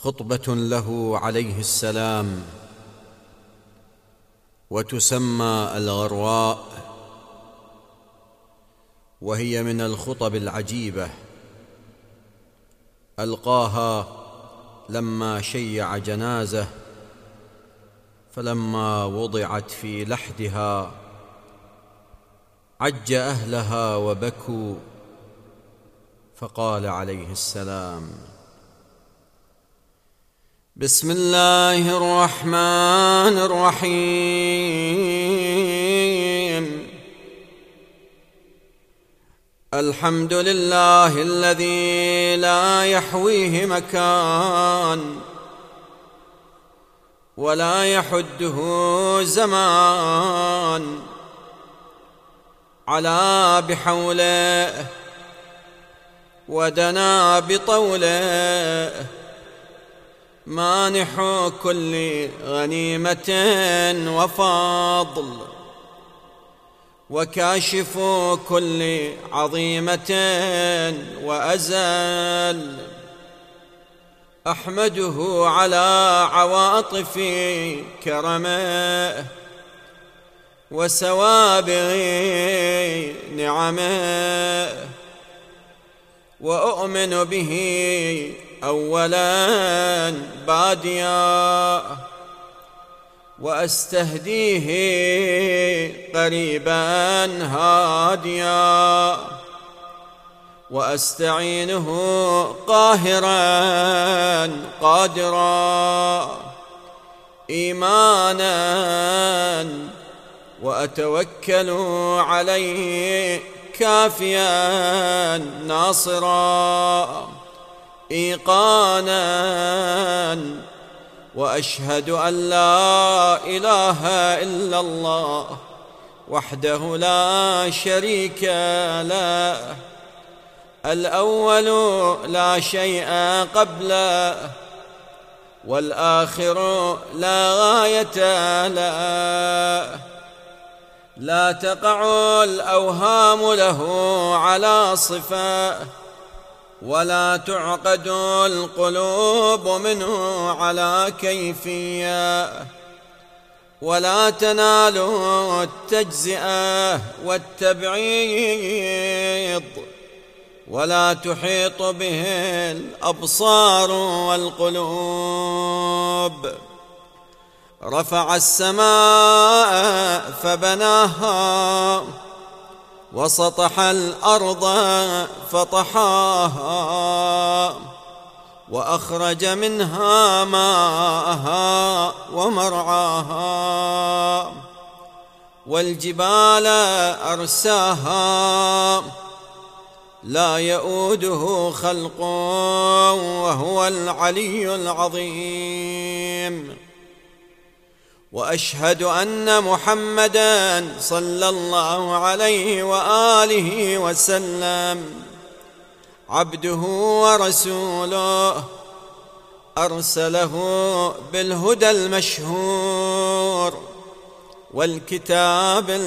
خطبة له عليه السلام، وتسمى الغرواء، وهي من الخطب العجيبة ألقاها لما شيع جنازة، فلما وضعت في لحدها عج أهلها وبكوا، فقال عليه السلام: بسم الله الرحمن الرحيم. الحمد لله الذي لا يحويه مكان ولا يحده زمان، علا بحوله ودنا بطوله، مانح كل غنيمة وفضل، وكاشف كل عظيمة وأزل. أحمده على عواطف كرمه وسوابغ نعمه، وأؤمن به أولا باديا، وأستهديه قريبا هاديا، وأستعينه قاهرا قادرا إيمانا، وأتوكل عليه كافيا ناصرا إيقانا، وأشهد أن لا إله إلا الله وحده لا شريك له، الأول لا شيء قبله، والآخر لا غاية له، لا تقع الأوهام له على صفة، ولا تعقد القلوب منه على كيفية، ولا تنال التجزئة والتبعيض، ولا تحيط به الأبصار والقلوب. رفع السماء فبناها، وسطح الأرض فطحاها، وأخرج منها ماءها ومرعاها، والجبال أرساها، لا يؤوده خلق وهو العلي العظيم. وأشهد أن محمدًا صلى الله عليه وآله وسلم عبده ورسوله، أرسله بالهدى المشهور والكتاب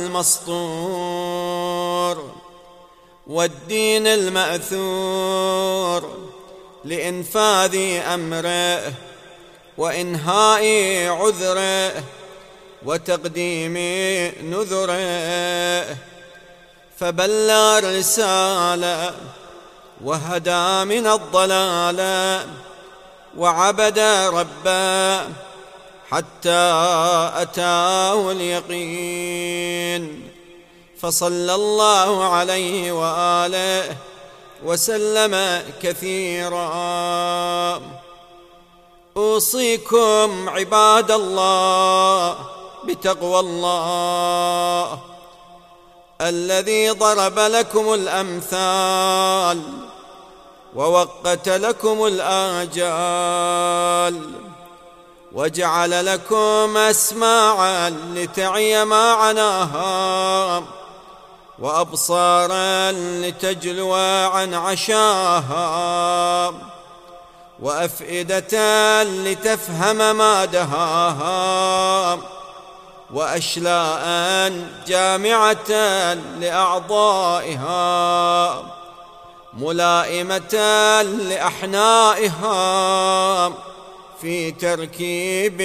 المسطور والدين المأثور، لإنفاذ أمره وإنهاء عذره وتقديم نذره، فبلغ الرسالة وهدى من الضلال، وعبد ربه حتى أتاه اليقين، فصلى الله عليه وآله وسلم كثيرا. أوصيكم عباد الله بتقوى الله الذي ضرب لكم الأمثال ووقت لكم الآجال، وجعل لكم أسماعا لتعي ما عناها، وأبصارا لتجلو عن عشاها، وأفئدة لتفهم ما دهاها، وأشلاء جامعة لأعضائها، ملائمة لأحنائها، في تركيب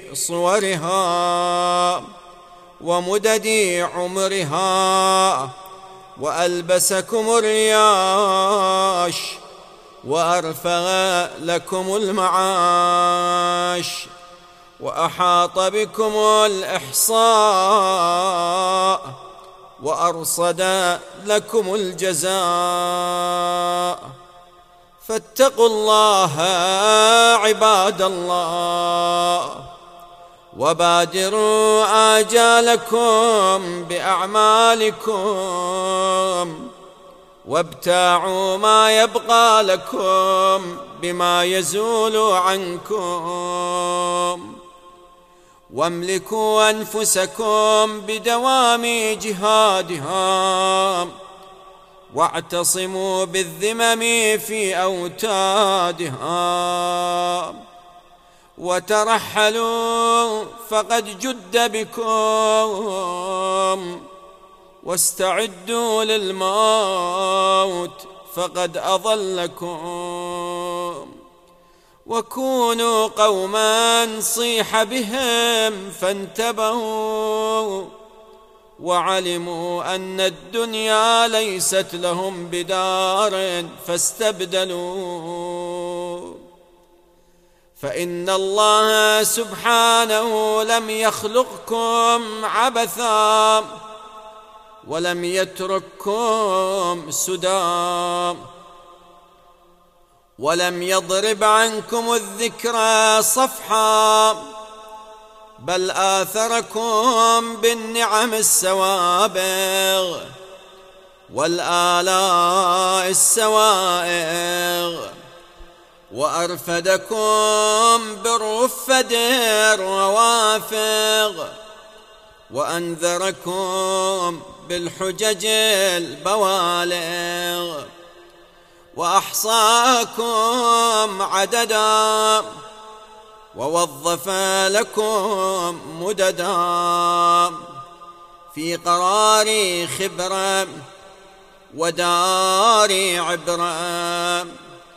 صورها ومدد عمرها، وألبسكم الرياش وأرفع لكم المعاش، وأحاط بكم الإحصاء وأرصد لكم الجزاء. فاتقوا الله عباد الله، وبادروا آجالكم بأعمالكم، وابتاعوا ما يبقى لكم بما يزول عنكم، واملكوا أنفسكم بدوام جهادها، واعتصموا بالذمم في أوتادها، وترحلوا فقد جد بكم، واستعدوا للموت فقد أضلكم. وكونوا قوما صيح بهم فانتبهوا، وعلموا أن الدنيا ليست لهم بدار فاستبدلوا. فإن الله سبحانه لم يخلقكم عبثا، ولم يترككم سدى، ولم يضرب عنكم الذكرى صفحا، بل آثركم بالنعم السوابغ والآلاء السوائغ، وأرفدكم بالرفد الروافغ، وأنذركم بالحجج البوالغ، وأحصاكم عددا، ووظف لكم مددا في قرار خبرة ودار عبرة،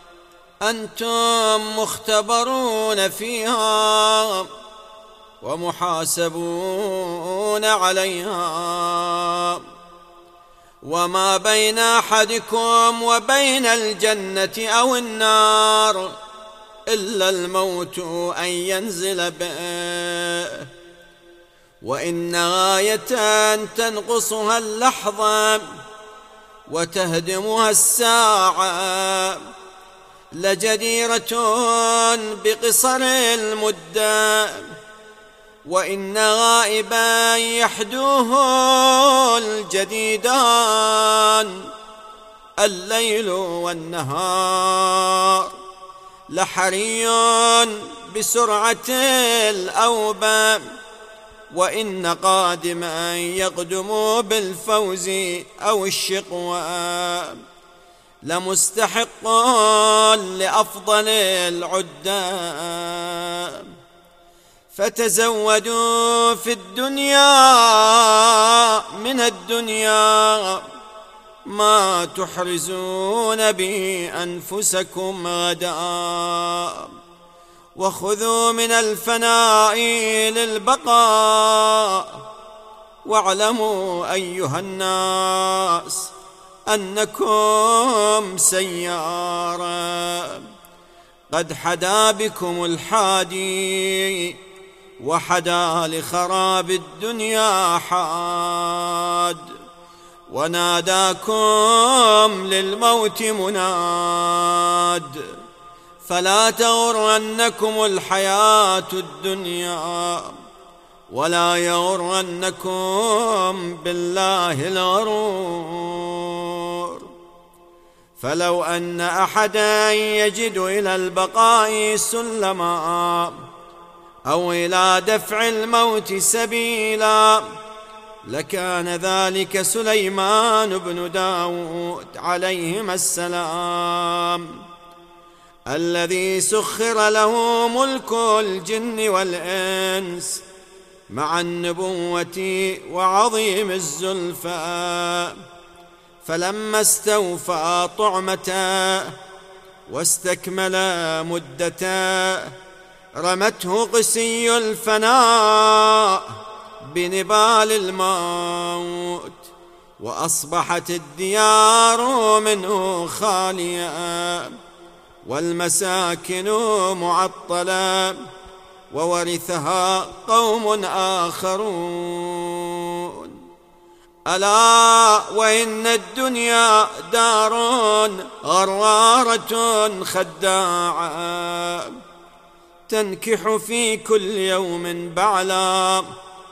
أنتم مختبرون فيها ومحاسبون عليها. وما بين أحدكم وبين الجنة أو النار إلا الموت أن ينزل به، وإن غاية تنقصها اللحظة وتهدمها الساعة لجديرة بقصر المدة، وإن غائبا يحدوه الجديدان الليل والنهار، لحري بسرعة الأوبة، وإن قادما يقدم بالفوز أو الشقوى لمستحق لأفضل العدة. فتزودوا في الدنيا من الدنيا ما تحرزون به أنفسكم غدا، وخذوا من الفناء للبقاء، واعلموا أيها الناس أنكم سيارة قد حدا بكم الحادي، وحدا لخراب الدنيا حاد، وناداكم للموت مناد. فلا تغرنكم الحياة الدنيا، ولا يغرنكم بالله الغرور. فلو أن أحدا يجد إلى البقاء سلما أو إلى دفع الموت سبيلا لكان ذلك سليمان بن داود عليهما السلام، الذي سخر له ملك الجن والإنس مع النبوة وعظيم الزلفى. فلما استوفى طعمته واستكمل مدته رمته قسي الفناء بنبال الموت، وأصبحت الديار منه خالية والمساكن معطلة، وورثها قوم آخرون. ألا وإن الدنيا دار غرارة خداعة، تنكح في كل يوم بعلا،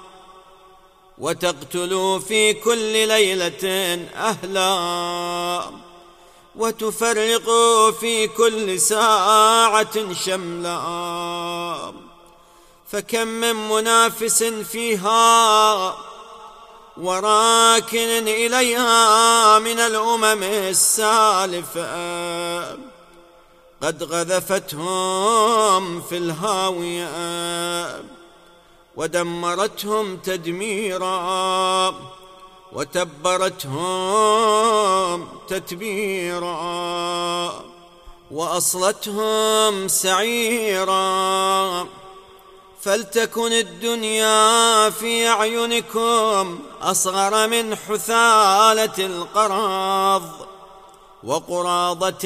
وتقتل في كل ليلة أهلا، وتفرق في كل ساعة شملا. فكم من منافس فيها وراكن إليها من الأمم السالفة، قد غذفتهم في الهاوية ودمرتهم تدميرا، وتبرتهم تتبيرا، وأصلتهم سعيرا. فلتكن الدنيا في أعينكم أصغر من حثالة القراض وقراضة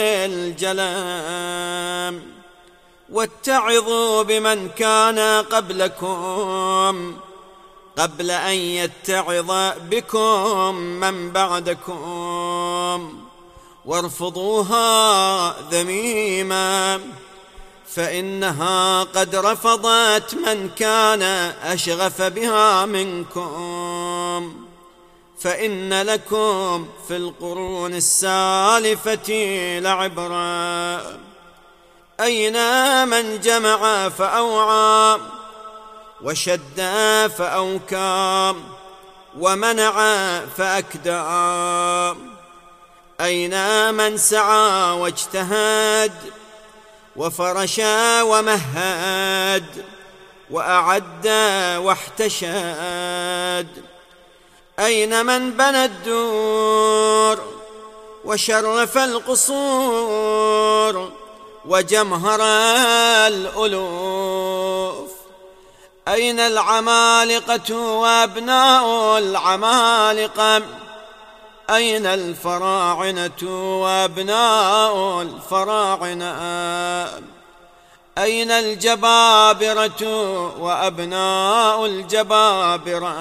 الجلام، واتعظوا بمن كان قبلكم قبل أن يتعظ بكم من بعدكم، وارفضوها ذميما، فإنها قد رفضت من كان أشغف بها منكم. فإن لكم في القرون السالفة لعبرة. أين من جمع فأوعى، وشد فأوكى، ومنع فأكدى؟ أين من سعى واجتهد، وفرش ومهد، وأعد واحتشد؟ أين من بنى الدور وشرف القصور وجمهر الألوف؟ أين العمالقة وأبناء العمالقة؟ أين الفراعنة وأبناء الفراعنة؟ أين الجبابرة وأبناء الجبابرة؟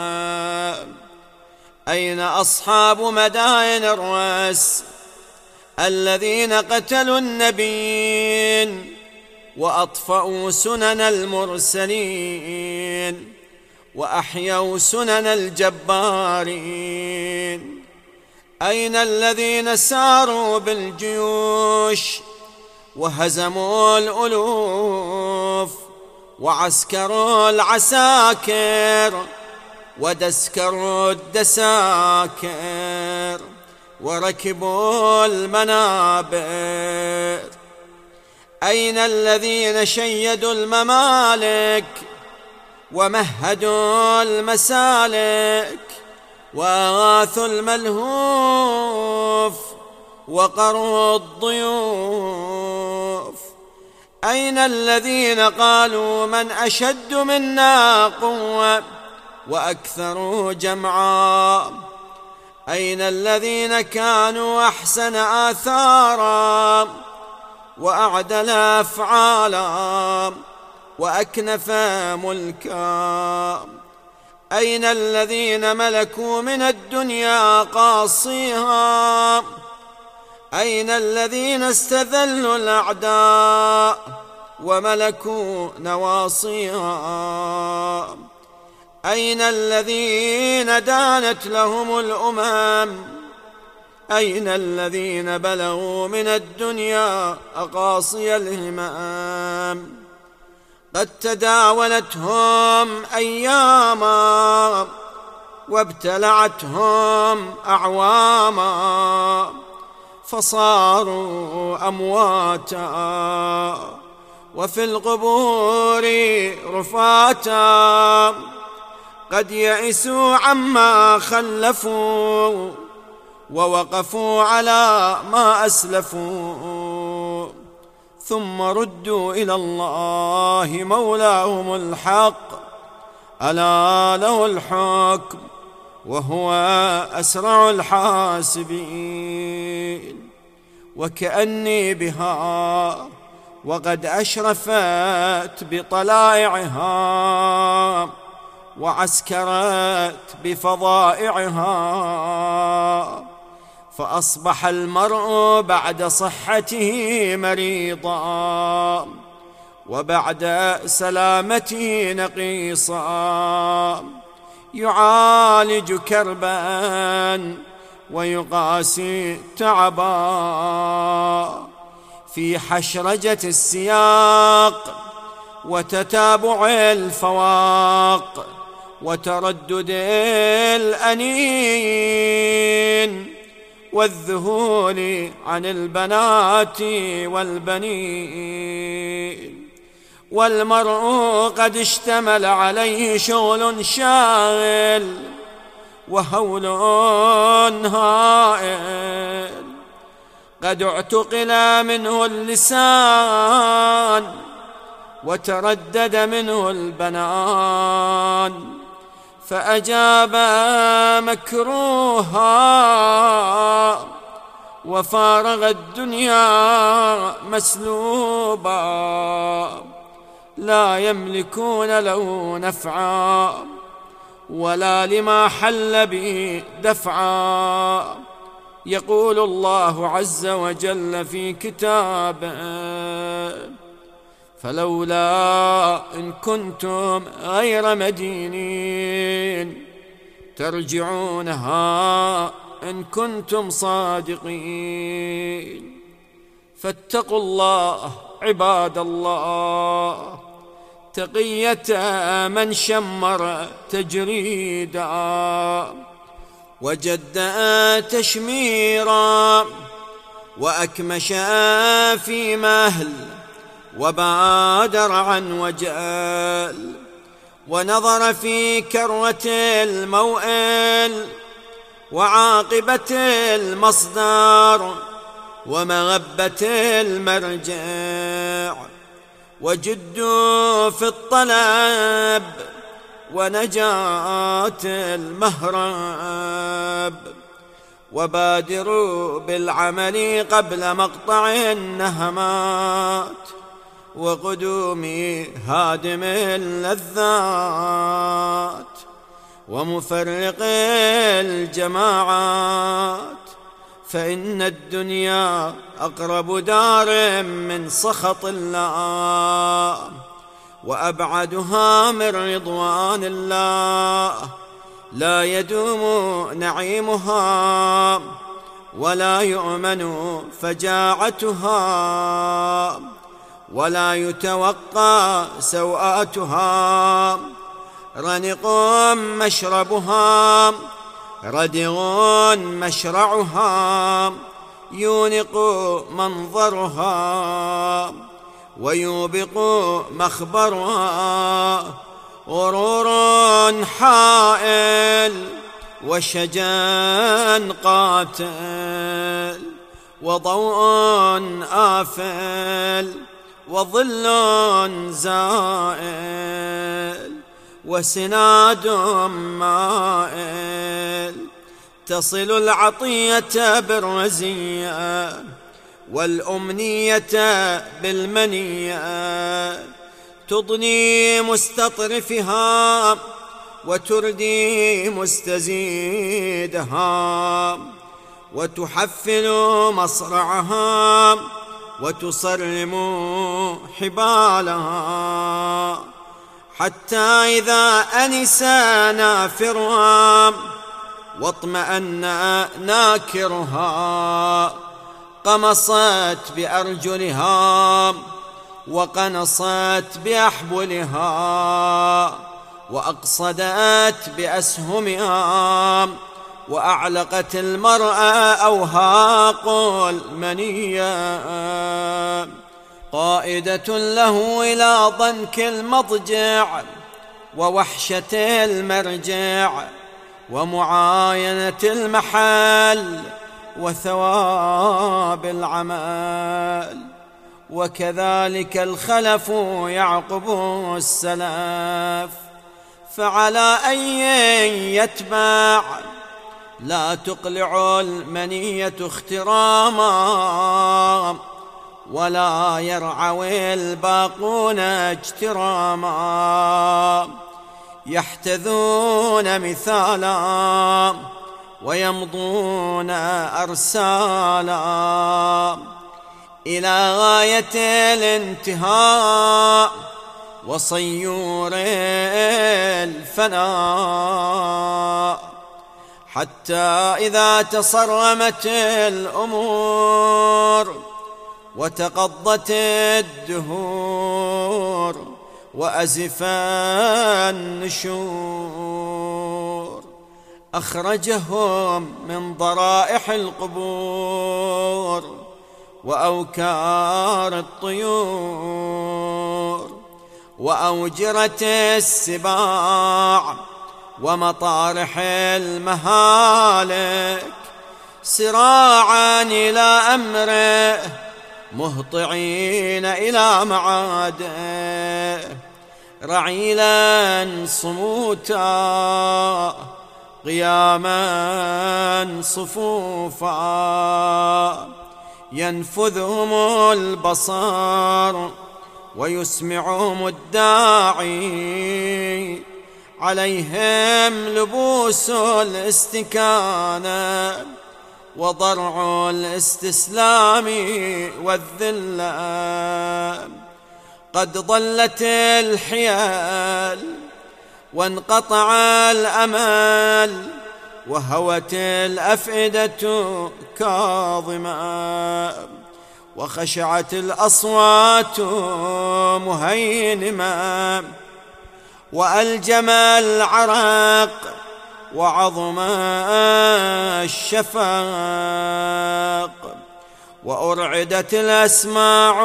أين أصحاب مدائن الرأس الذين قتلوا النبيين وأطفأوا سنن المرسلين وأحيوا سنن الجبارين؟ أين الذين ساروا بالجيوش وهزموا الألوف وعسكروا العساكر ودسكروا الدساكر وركبوا المنابر؟ أين الذين شيدوا الممالك ومهدوا المسالك وآثوا الملهوف وقروا الضيوف؟ أين الذين قالوا من أشد منا قوة وأكثر جمعا؟ أين الذين كانوا أحسن آثارا وأعدل أفعالا وأكنف ملكا؟ أين الذين ملكوا من الدنيا قاصيها؟ أين الذين استذلوا الأعداء وملكوا نواصيها؟ أين الذين دانت لهم الأمم؟ أين الذين بلغوا من الدنيا أقاصي الهمام؟ قد تداولتهم أياما وابتلعتهم أعواما، فصاروا أمواتا وفي القبور رفاتا، قد يئسوا عما خلفوا ووقفوا على ما أسلفوا، ثم ردوا إلى الله مولاهم الحق ألا له الحكم وهو أسرع الحاسبين. وكأني بها وقد أشرفت بطلائعها وعسكرت بفظائعها، فأصبح المرء بعد صحته مريضا وبعد سلامته نقيصا، يعالج كربا ويقاسي تعبا، في حشرجة السياق وتتابع الفواق وتردد الأنين والذهول عن البنات والبنين. والمرء قد اشتمل عليه شغل شاغل وهول هائل، قد اعتقل منه اللسان وتردد منه البنان، فأجاب مكروها وفارغ الدنيا مسلوبا، لا يملكون له نفعا ولا لما حل به دفعا. يقول الله عز وجل في كتابه: فلولا إن كنتم غير مدينين ترجعونها إن كنتم صادقين. فاتقوا الله عباد الله تقية من شمر تجريدا وجد تشميرا وأكمش في مهل وبادر عن وجال، ونظر في كروة الموئل وعاقبة المصدر ومغبة المرجع، وجدوا في الطلب ونجاة المهرب، وبادروا بالعمل قبل مقطع النهمات وقدوم هادم اللذات ومفرق الجماعات، فإن الدنيا أقرب دار من سخط الله وأبعدها من رضوان الله، لا يدوم نعيمها ولا يؤمن فجاعتها ولا يتوقى سوءاتها، رنق مشربها ردغ مشرعها، يونق منظرها ويوبق مخبرها، غرور حائل وشجان قاتل وضوء آفل وظل زائل وسناد مائل، تصل العطية بالرزية والأمنية بالمنية، تضني مستطرفها وتردي مستزيدها، وتحفل مصرعها وتصرم حبالها، حتى إذا أنس نافرها واطمأن ناكرها قمصت بأرجلها وقنصت بأحبلها وأقصدت بأسهمها، وأعلقت المرأة أوهاق المنية، قائدة له إلى ضنك المضجع ووحشة المرجع ومعاينة المحل وثواب العمل، وكذلك الخلف يعقب السلف. فعلى أن يتبع لا تقلع المنية اختراما، ولا يرعوي الباقون اجتراما، يحتذون مثالا ويمضون أرسالا إلى غاية الانتهاء وصيور الفناء، حتى إذا تصرمت الأمور وتقضت الدهور وأزف النشور، أخرجهم من ضرائح القبور وأوكار الطيور وأوجرة السباع ومطارح المهالك، سراعا إلى أمره مهطعين إلى معاده، رعيلا صموتا قياما صفوفا، ينفذهم البصر ويسمعهم الداعي، عليهم لبوس الاستكانة وضرع الاستسلام والذلة. قد ضلت الحيل وانقطع الأمل، وهوت الأفئدة كاظمة، وخشعت الأصوات مهينمة، وألجم العرق وعظم الشفاق، وأرعدت الأسماع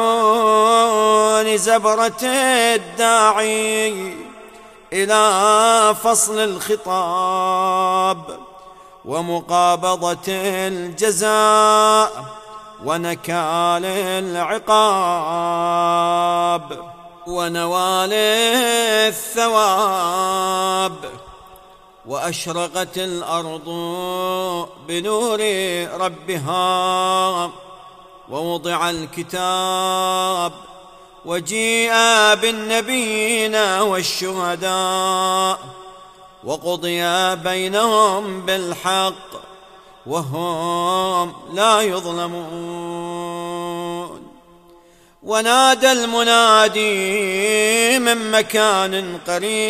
لزبرة الداعي إلى فصل الخطاب ومقابضة الجزاء ونكال العقاب ونوال الثواب. وأشرقت الأرض بنور ربها، ووضع الكتاب، وجيء بالنبيين والشهداء، وقضي بينهم بالحق وهم لا يظلمون. ونادى المنادي من مكان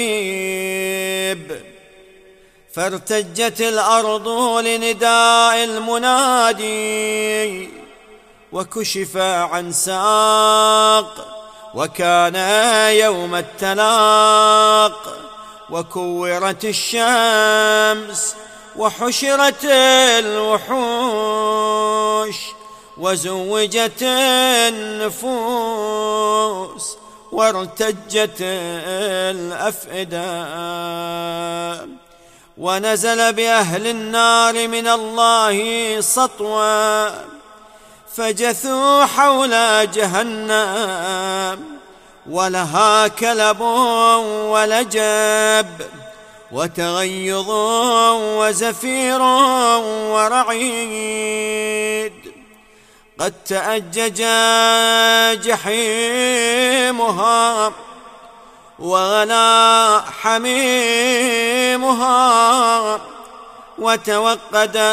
قريب، فارتجت الأرض لنداء المنادي، وكشف عن ساق، وكان يوم التلاق، وكورت الشمس، وحشرت الوحوش، وزوجت النفوس، وارتجت الأفئدة. ونزل بأهل النار من الله سطوا، فجثوا حول جهنم، ولها كلب ولجب، وتغيظ وزفير ورعيد. قد تأجج جحيمها، وغلا حميمها، وتوقد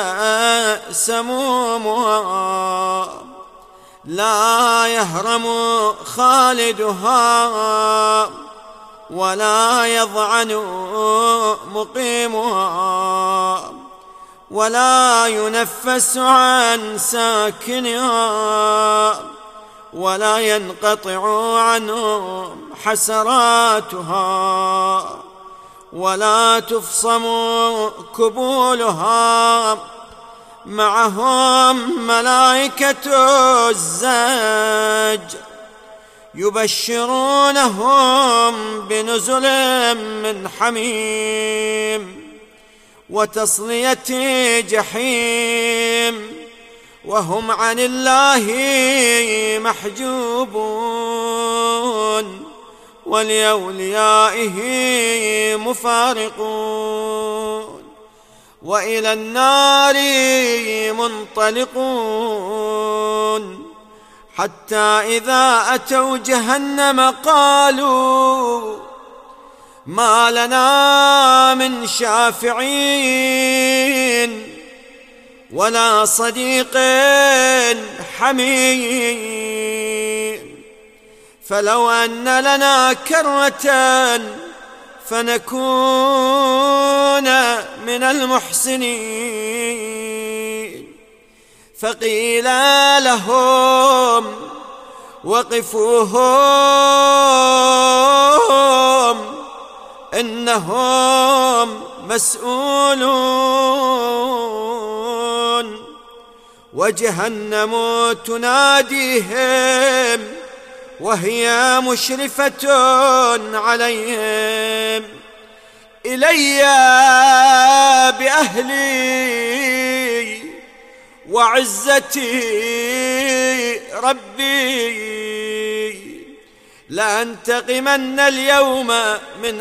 سمومها، لا يهرم خالدها، ولا يضعن مقيمها، ولا ينفس عن ساكنها، ولا ينقطع عنهم حسراتها، ولا تفصم كبولها. معهم ملائكة الزاج يبشرونهم بنزل من حميم وتصلية جحيم وهم عن الله محجوبون ولأوليائه مفارقون وإلى النار منطلقون حتى إذا أتوا جهنم قالوا ما لنا من شافعين ولا صديق حميم فلو أن لنا كرة فنكون من المحسنين فقيل لهم وقفوهم إنهم مسؤولون وجهنم تناديهم وهي مشرفة عليهم إلي بأهلي وعزتي ربي لأنتقمن اليوم من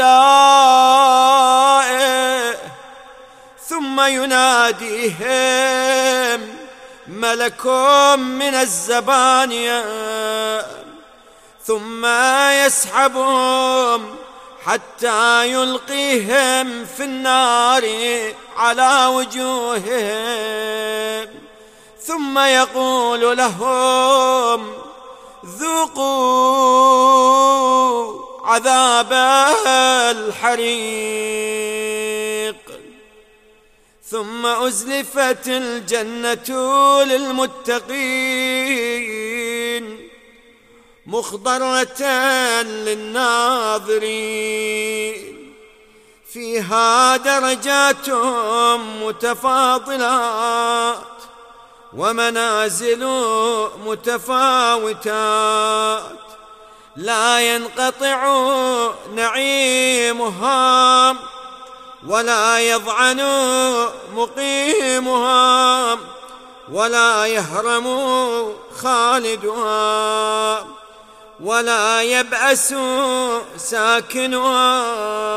أعدائه ثم يناديهم ملك من الزبانية ثم يسحبهم حتى يلقيهم في النار على وجوههم ثم يقول لهم ذوقوا عذاب الحريق ثم أزلفت الجنة للمتقين مخضرة للناظرين فيها درجات متفاضلات ومنازل متفاوتات لا ينقطع نعيمها ولا يضعن مقيمها ولا يهرم خالدها ولا يبأس ساكنها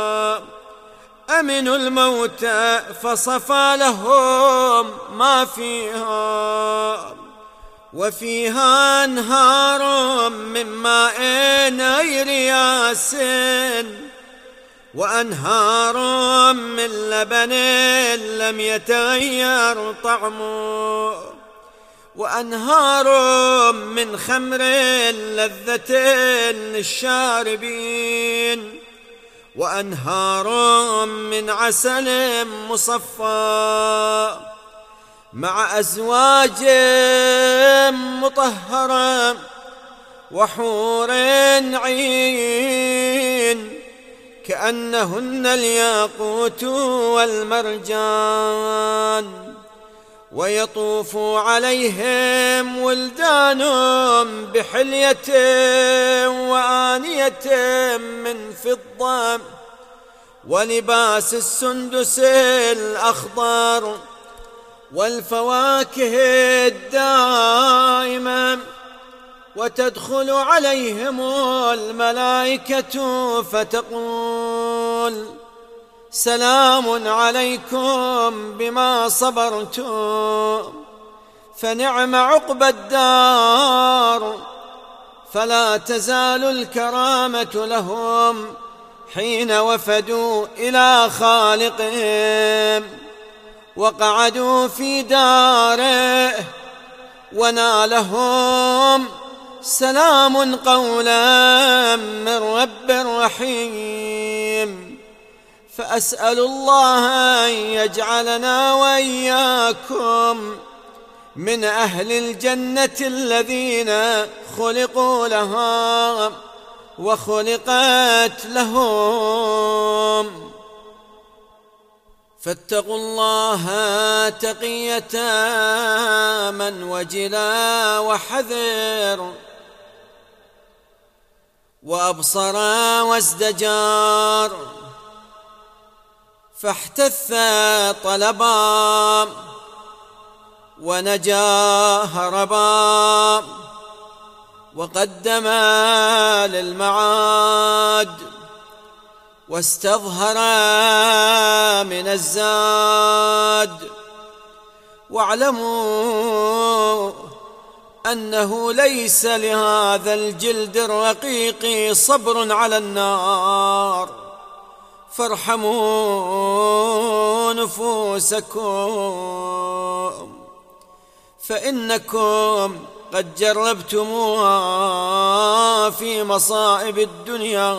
أمنوا الموت فصفى لهم ما فيها وفيها أنهار من ماء غير ياس وأنهار من لبن لم يتغير طعمه وأنهار من خمر لذة للشاربين وأنهار من عسل مصفى مع أزواج مطهرة وحور عين كأنهن الياقوت والمرجان ويطوف عليهم ولدان بحلية وآنية من فضة ولباس السندس الأخضر والفواكه الدائمة وتدخل عليهم الملائكة فتقول سلام عليكم بما صبرتم فنعم عقبى الدار فلا تزال الكرامة لهم حين وفدوا إلى خالقهم وقعدوا في داره ونالهم سلام قولا من رب رحيم فأسأل الله أن يجعلنا وإياكم من أهل الجنة الذين خلقوا لها وخلقت لهم فاتقوا الله تقية من وجلا وحذر وأبصر وازدجار فاحتث طلبا ونجا هربا وقدم للمعاد واستظهر من الزاد. واعلموا أنه ليس لهذا الجلد الرقيق صبر على النار، فارحموا نفوسكم، فإنكم قد جربتموها في مصائب الدنيا،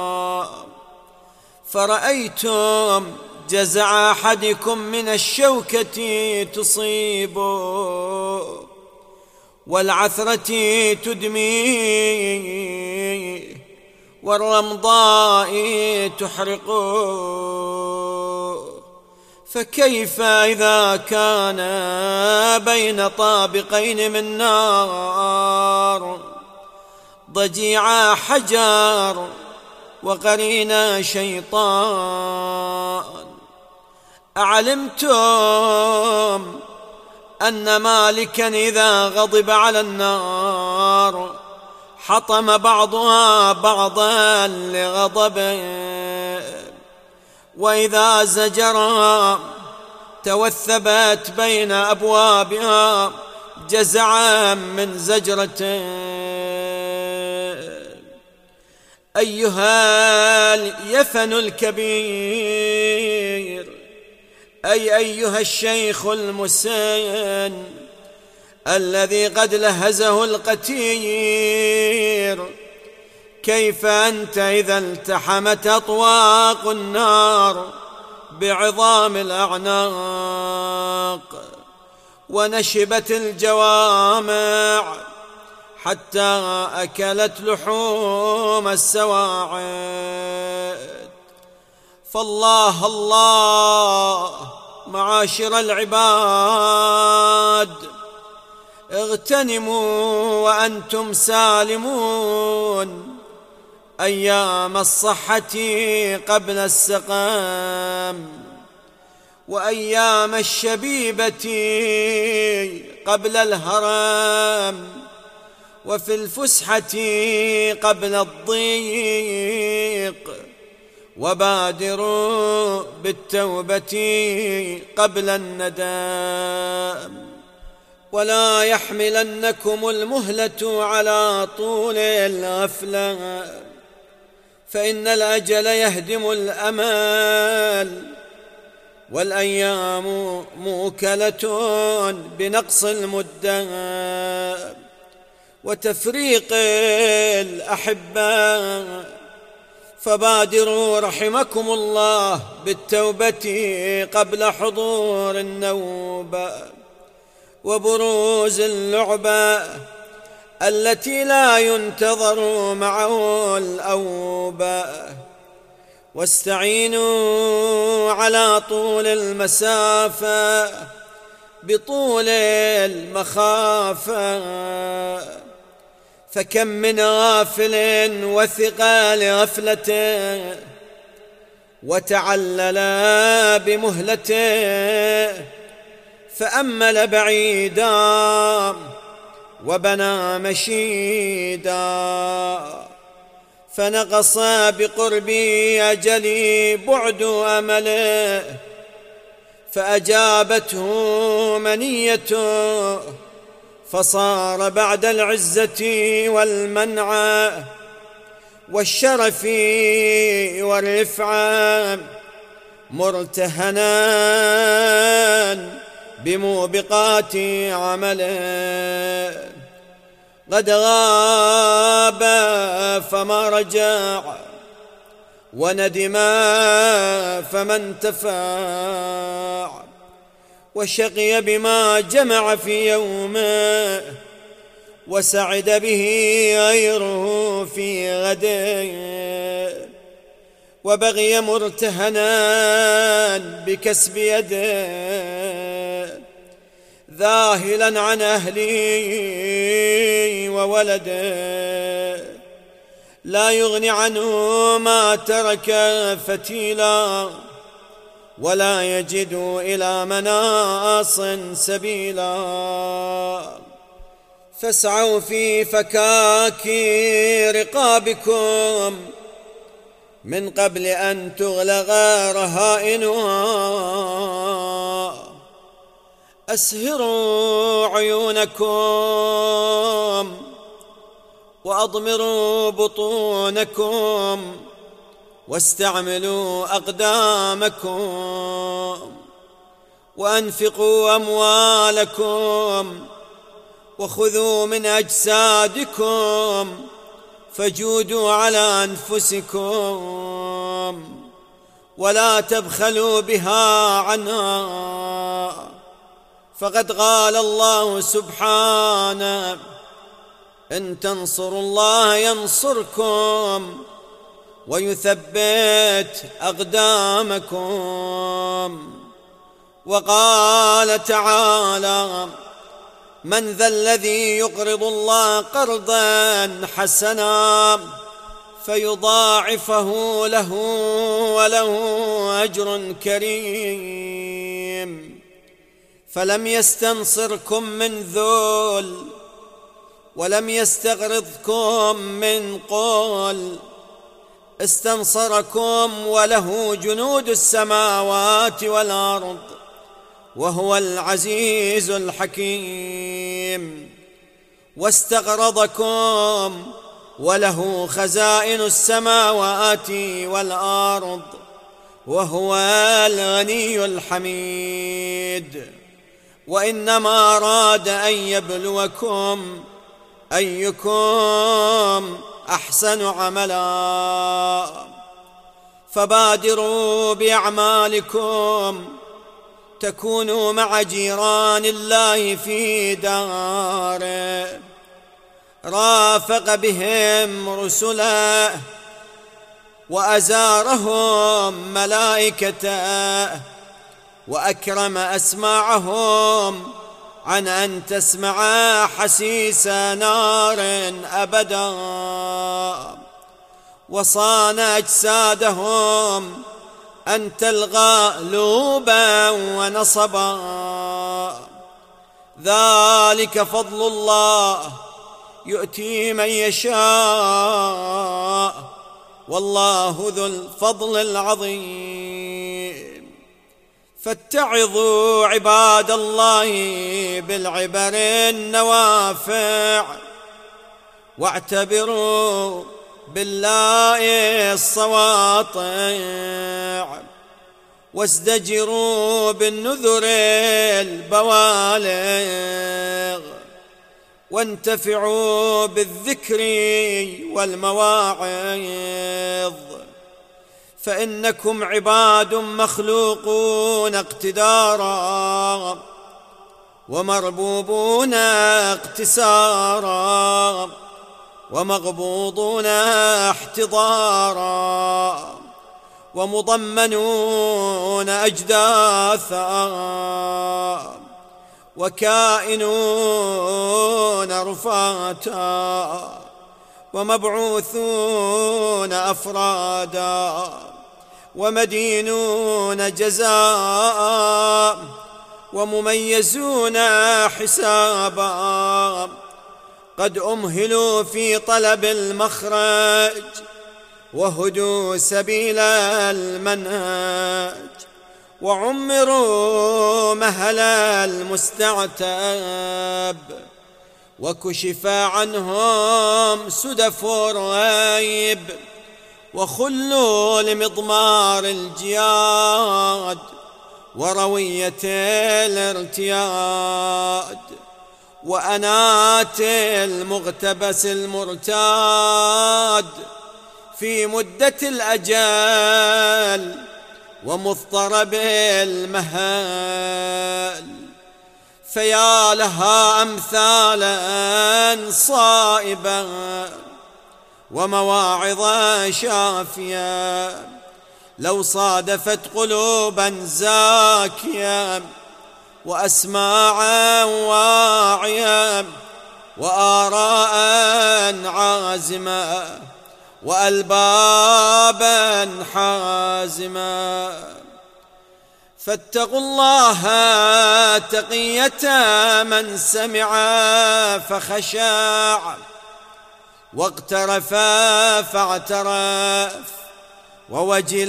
فرأيتم جزع أحدكم من الشوكة تصيب والعثرة تدمي والرمضاء تحرق، فكيف إذا كان بين طابقين من نار ضجيع حجر وقرين شيطان؟ أعلمتم أن مالكا إذا غضب على النار حطم بعضها بعضا لغضبه، وإذا زجرها توثبت بين أبوابها جزعا من زجرته. أيها اليفن الكبير، أي أيها الشيخ المسن الذي قد لهزه القتير، كيف أنت إذا التحمت أطواق النار بعظام الأعناق ونشبت الجوامع حتى أكلت لحوم السواعد؟ فالله الله معاشر العباد، اغتنموا وأنتم سالمون أيام الصحة قبل السقام، وأيام الشبيبة قبل الهرم، وفي الفسحة قبل الضيق، وبادروا بالتوبة قبل الندم. ولا يحملنكم المهلة على طول الغفلة، فإن الأجل يهدم الأمل، والأيام موكلة بنقص المدة وتفريق الأحبة، فبادروا رحمكم الله بالتوبة قبل حضور النوبة وبروز اللعبة التي لا ينتظر معه الأوبة. واستعينوا على طول المسافة بطول المخافة، فكم من غافل وثق لغفلته وتعلل بمهلته، فأمل بعيدا وبنى مشيدا، فنقص بقرب أجلي بعد أمله، فأجابته منيته، فصار بعد العزة والمنع والشرف والرفعة مرتهنا بموبقات عمله. قد غاب فما رجع، وندم فما انتفع، وشقي بما جمع في يومه، وسعد به غيره في غده، وبغي مرتهنا بكسب يده، ذاهلا عن أهله وولده، لا يغني عنه ما ترك فتيلا، ولا يجدوا إلى مناص سبيلا. فاسعوا في فكاك رقابكم من قبل أن تغلق رهائنها. أسهروا عيونكم وأضمروا بطونكم واستعملوا أقدامكم وأنفقوا أموالكم وخذوا من أجسادكم فجودوا على أنفسكم ولا تبخلوا بها عنها. فقد قال الله سبحانه: إن تنصروا الله ينصركم ويثبت أقدامكم. وقال تعالى: من ذا الذي يقرض الله قرضا حسنا فيضاعفه له وله أجر كريم. فلم يستنصركم من ذل ولم يستغرضكم من قول، استنصركم وله جنود السماوات والأرض وهو العزيز الحكيم. واستغرضكم وله خزائن السماوات والأرض وهو الغني الحميد. وإنما أراد أن يبلوكم أيكم أحسن عملا. فبادروا بأعمالكم تكونوا مع جيران الله في داره، رافق بهم رسله وأزارهم ملائكته وأكرم أسماعهم عن أن تسمع حسيس نار أبدا، وصان أجسادهم أن تلغى لوبا ونصبا. ذلك فضل الله يؤتي من يشاء والله ذو الفضل العظيم. فاتعظوا عباد الله بالعبر النوافع واعتبروا بالله الصواطع وازدجروا بالنذر البوالغ وانتفعوا بالذكر والمواعظ. فإنكم عباد مخلوقون اقتدارا ومربوبون اقتسارا ومغبوضون احتضارا ومضمنون أجداثا وكائنون رفاتا ومبعوثون أفرادا ومدينون جزاء ومميزون حسابا. قد أمهلوا في طلب المخرج وهدوا سبيل المنهج وعمروا مهل المستعتب وكشف عنهم سدف الريب وخلوا لمضمار الجياد وروية الارتياد وأنات المغتبس المرتاد في مدة الأجل ومضطرب المهال. فيا لها أمثالا صائبة ومواعظ شافية لو صادفت قلوبا زاكية وأسماعا واعية وآراء عازمة وألبابا حازمة. فاتقوا الله تقية من سمع فخشع، واقترف فاعترف، ووجل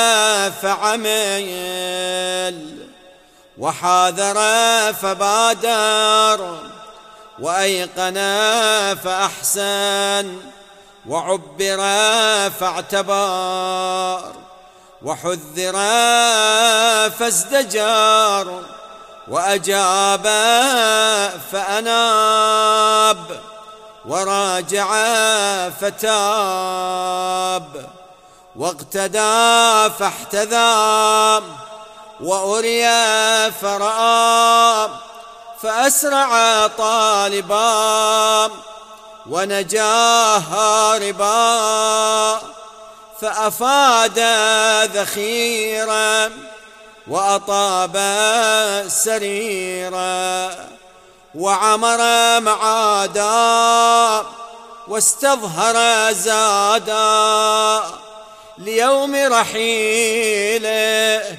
فعمل، وحاذر فبادر، وأيقن فأحسن، وعبر فاعتبر، وحذر فازدجر، وأجاب فأناب، وراجع فتاب، واقتدى فاحتذى، وأري فرأى، فأسرع طالبا، ونجا هاربا، فأفاد ذخيرا، وأطاب سريرا، وعمر معادا، واستظهر زادا، ليوم رحيله،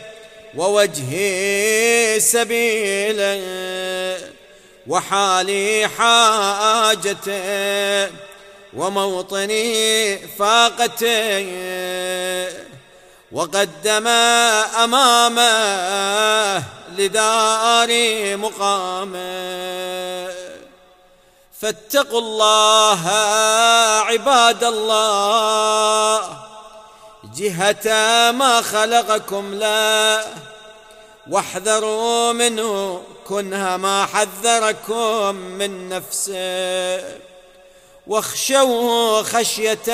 ووجه سبيله، وحالي حاجته، وموطني فاقته، وقدم أمامه لدار مقامه. فاتقوا الله عباد الله جهة ما خلقكم له، واحذروا منه كنه ما حذركم من نفسه، واخشوه خشية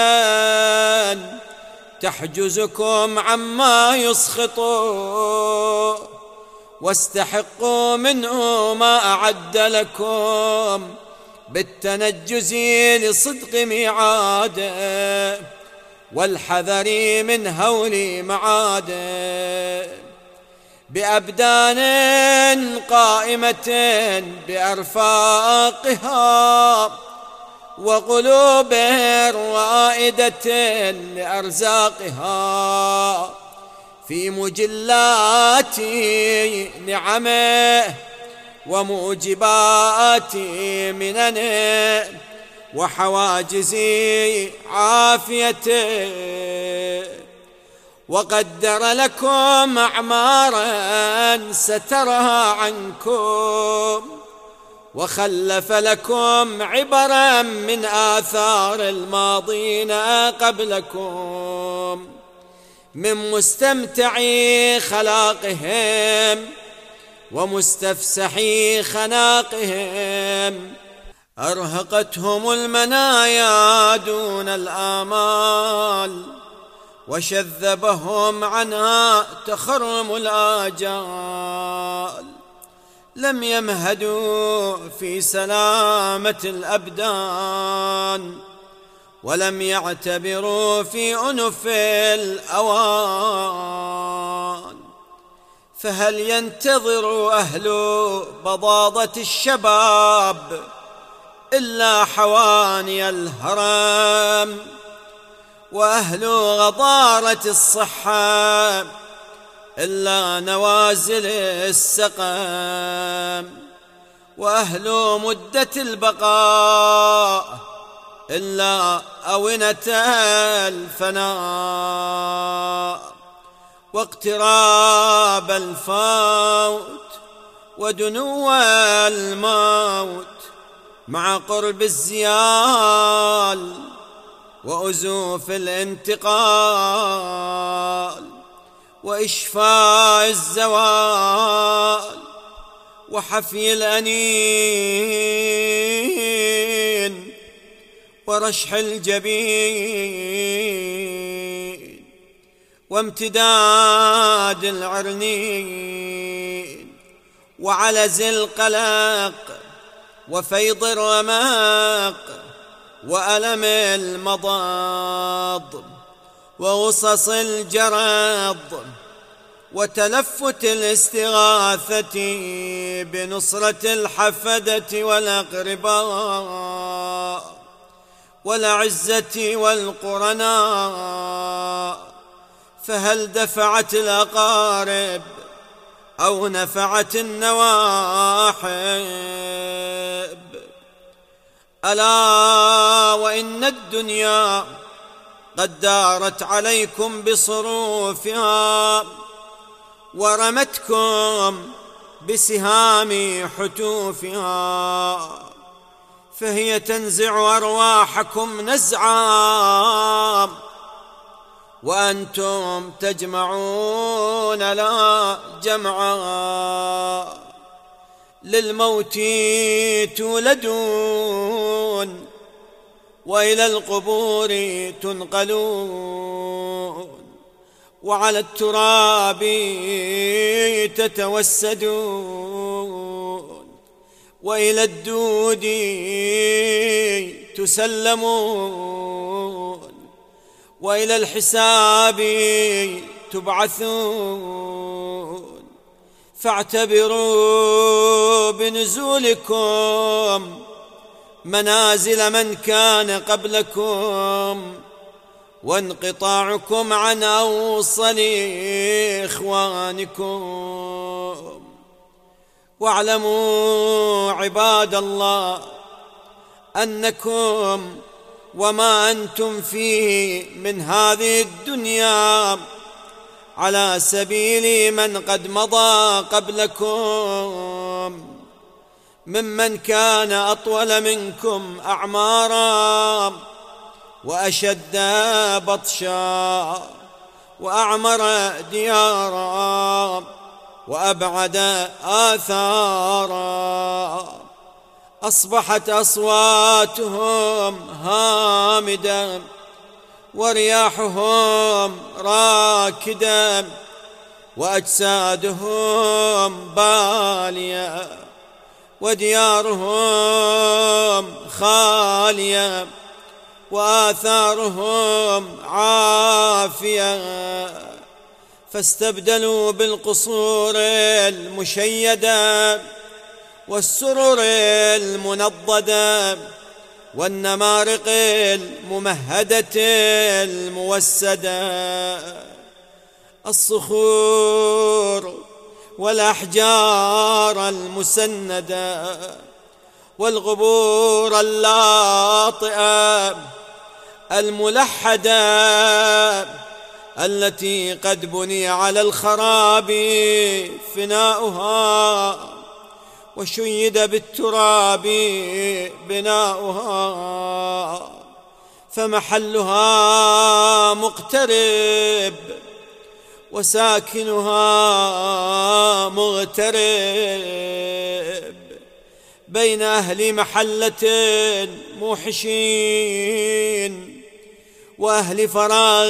تحجزكم عما يسخط، واستحقوا منه ما أعد لكم بالتنجز لصدق ميعاده، والحذر من هول معاده، بأبدان قائمة بأرفاقها، وقلوب رائدة لأرزاقها، في مجلات نعمه، وموجبات مننه، وحواجز عافيته، وقدر لكم أعمارا سترها عنكم، وخلف لكم عبرا من آثار الماضين قبلكم، من مستمتعي خلاقهم، ومستفسحي خناقهم، أرهقتهم المنايا دون الآمال، وشذبهم عنها تخرم الآجال، لم يمهدوا في سلامة الأبدان، ولم يعتبروا في أنف الأوان، فهل ينتظر أهل بضاضة الشباب إلا حواني الهرم، وأهل غضارة الصحة إلا نوازل السقم، وأهل مدة البقاء إلا أونة الفناء، واقتراب الفوت ودنو الموت، مع قرب الزيال وأزوف الانتقال، وإشفاء الزوال، وحفي الأنين، ورشح الجبين، وامتداد العرنين، وعلز القلق، وفيض الرماق، وألم المضاض، وغصص الجراد، وتلفت الاستغاثة بنصرة الحفدة والأقرباء، والعزة والقرناء، فهل دفعت الأقارب أو نفعت النواحب. ألا وإن الدنيا قد دارت عليكم بصروفها ورمتكم بسهام حتوفها، فهي تنزع أرواحكم نزعا وأنتم تجمعون لا جمعا. للموت تولدون وإلى القبور تنقلون، وعلى التراب تتوسدون، وإلى الدود تسلمون، وإلى الحساب تبعثون. فاعتبروا بنزولكم منازل من كان قبلكم، وانقطاعكم عن أوصل إخوانكم. واعلموا عباد الله أنكم وما أنتم فيه من هذه الدنيا على سبيل من قد مضى قبلكم، ممن كان أطول منكم أعمارا وأشد بطشا وأعمر ديارا وأبعد آثارا. أصبحت أصواتهم هامدة ورياحهم راكدة وأجسادهم بالية وديارهم خالية وآثارهم عافية. فاستبدلوا بالقصور المشيدة والسرر المنضدة والنمارق الممهدة الموسدة. الصخور والأحجار المسندة والغبور اللاطئة الملحدة التي قد بني على الخراب فناؤها وشيد بالتراب بناؤها، فمحلها مقترب وساكنها مغترب، بين أهل محلة موحشين وأهل فراغ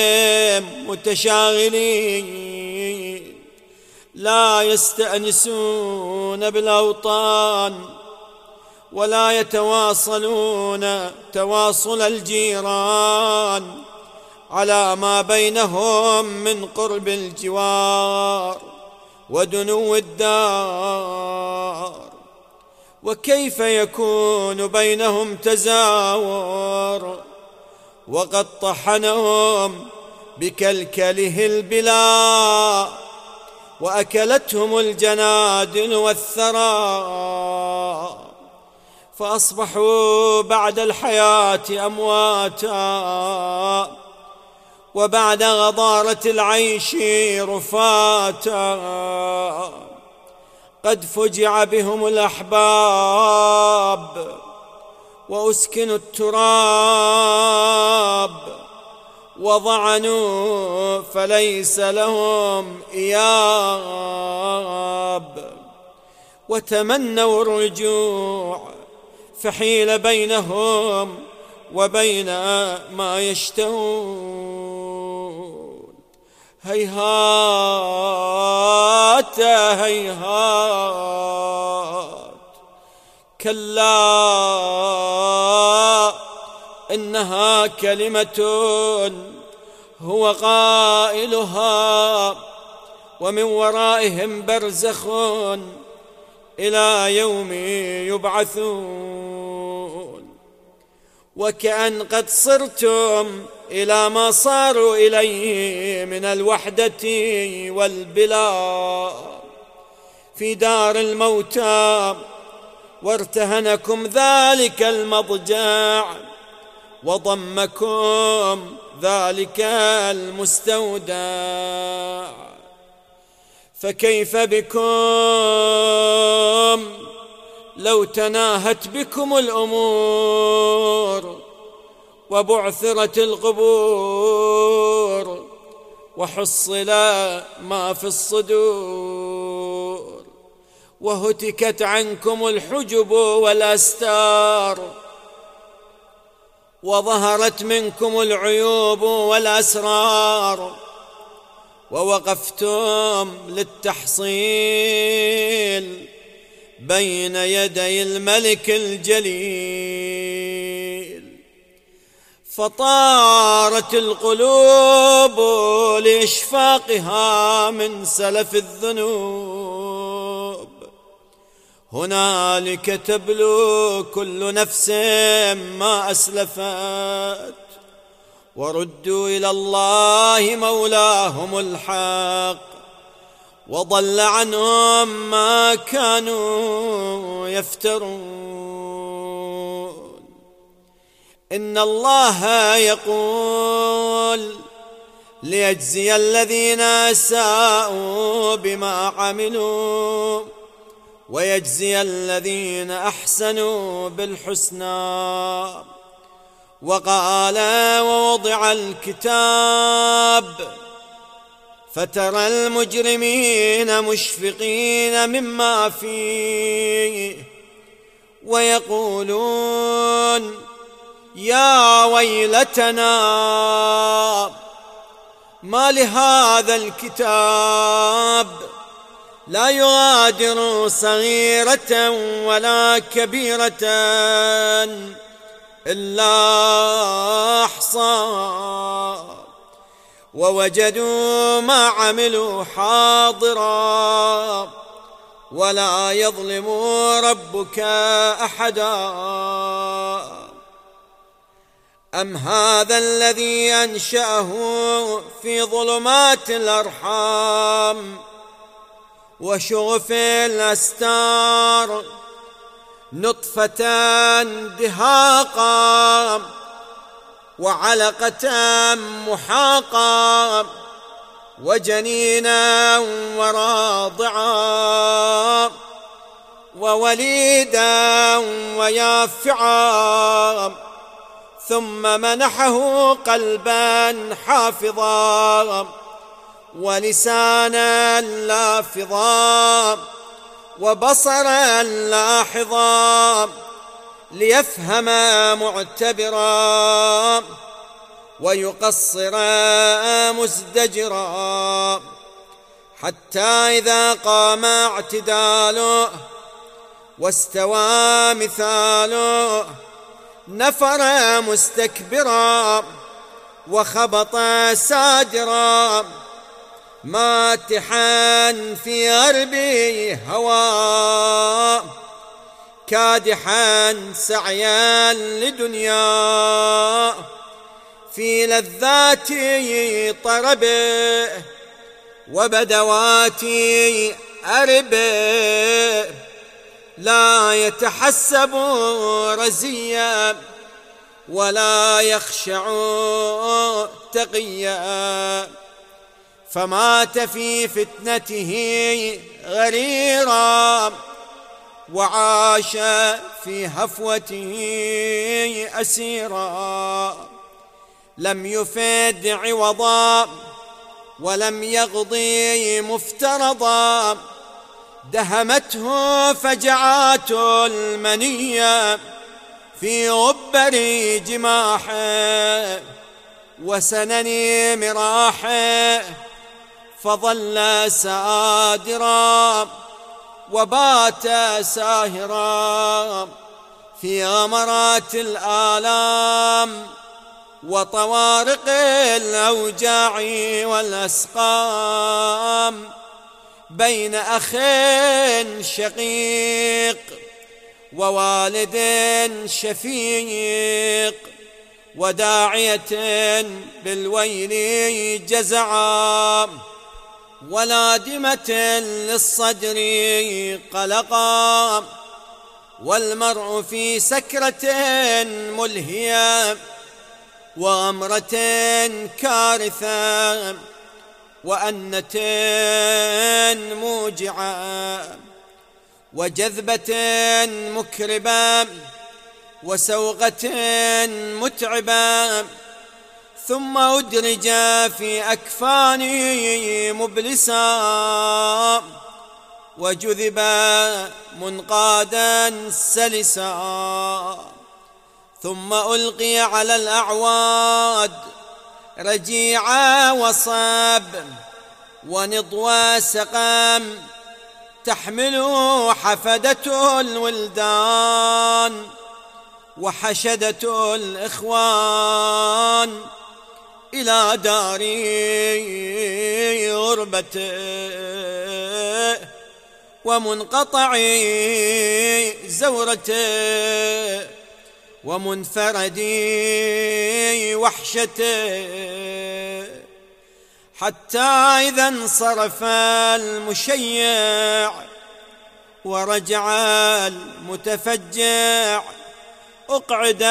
متشاغلين، لا يستأنسون بالأوطان ولا يتواصلون تواصل الجيران على ما بينهم من قرب الجوار ودنو الدار. وكيف يكون بينهم تزاور وقد طحنهم بكلكله البلاء وأكلتهم الجنادل والثرى، فأصبحوا بعد الحياة أمواتا وبعد غضارة العيش رفاتا. قد فجع بهم الأحباب وأسكنوا التراب وضعنوا فليس لهم إياب، وتمنوا الرجوع فحيل بينهم وبين ما يشتهون. هيهات هيهات، كلا إنها كلمة هو قائلها ومن ورائهم برزخ إلى يوم يبعثون. وكأن قد صرتم إلى ما صاروا إليه من الوحدة والبلاء في دار الموتى، وارتهنكم ذلك المضجع، وضمكم ذلك المستودع. فكيف بكم لو تناهت بكم الأمور، وبعثرت القبور، وحصل ما في الصدور، وهتكت عنكم الحجب والأستار، وظهرت منكم العيوب والأسرار، ووقفتم للتحصيل بين يدي الملك الجليل. فطارت القلوب لإشفاقها من سلف الذنوب، هنالك تبلو كل نفس ما أسلفت، وردوا إلى الله مولاهم الحق، وضل عنهم ما كانوا يفترون. إن الله يقول ليجزي الذين أساءوا بما عملوا، ويجزي الذين أحسنوا بالحسنى. وقال ووضع الكتاب فترى المجرمين مشفقين مما فيه، ويقولون يا ويلتنا ما لهذا الكتاب لا يغادر صغيرة ولا كبيرة إلا أحصاها، ووجدوا ما عملوا حاضرا، ولا يظلم ربك أحدا. أم هذا الذي أنشأه في ظلمات الأرحام وشغف الأستار، نطفة دهاقا وعلقة محاقا وجنينا وراضعا ووليدا ويافعا، ثم منحه قلبا حافظا ولسانا لافظا وبصرا لاحظا، ليفهم معتبرا ويقصر مزدجرا، حتى إذا قام اعتداله واستوى مثاله، نفر مستكبرا وخبط سادرا، ماتحا في غرب هوى، كادحا سعيا لدنيا، في لذات طربه وبدوات أربه، لا يتحسب رزيا ولا يخشع تقيا، فمات في فتنته غريرا، وعاش في هفوته أسيرا، لم يفد عوضا ولم يقضي مفترضا، دهمته فجعات المنية في غبر جماحه وسنن مراحه، فظل سادرا وبات ساهرا في غمرات الآلام وطوارق الأوجاع والأسقام، بين أخ شقيق ووالد شفيق، وداعية بالويل جزعا، ولادمة للصدر قلقا، والمرء في سكرة ملهية، وغمرة كارثة، وأنة موجعة، وجذبة مكربة، وسوغة متعبة، ثم أدرج في أكفان مبلسا، وجذب منقادا سلسا، ثم ألقي على الأعواد رجيع وصب، ونضوى سقم، تحمل حفدة الولدان، وحشدة الإخوان، إلى دار غربته، ومنقطع زورته، ومنفرد وحشته، حتى إذا انصرف المشيع ورجع المتفجع، أقعد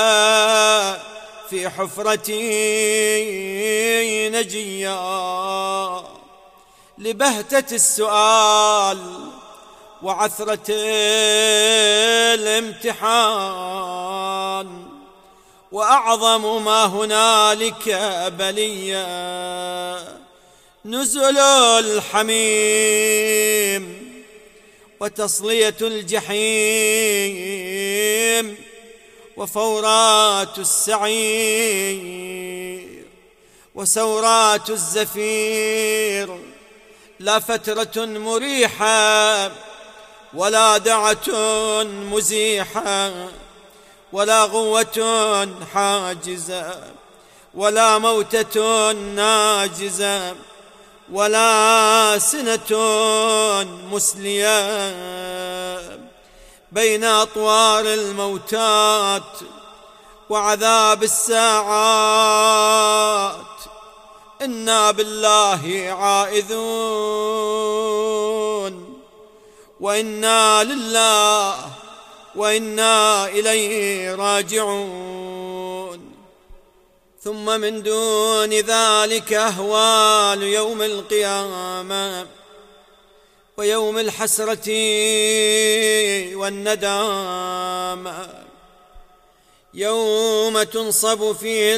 في حفرتي نجيا، لبهتة السؤال وعثرة الامتحان، وأعظم ما هنالك بلية نزل الحميم، وتصلية الجحيم، وفورات السعير، وسورات الزفير، لا فترة مريحة، ولا دعة مزيحة، ولا غوة حاجزة، ولا موتة ناجزة، ولا سنة مسلية، بين أطوار الموتات وعذاب الساعات، إنا بالله عائذون، وإنا لله وإنا إليه راجعون. ثم من دون ذلك أهوال يوم القيامة، ويوم الحسرة والندامة، يوم تنصب فيه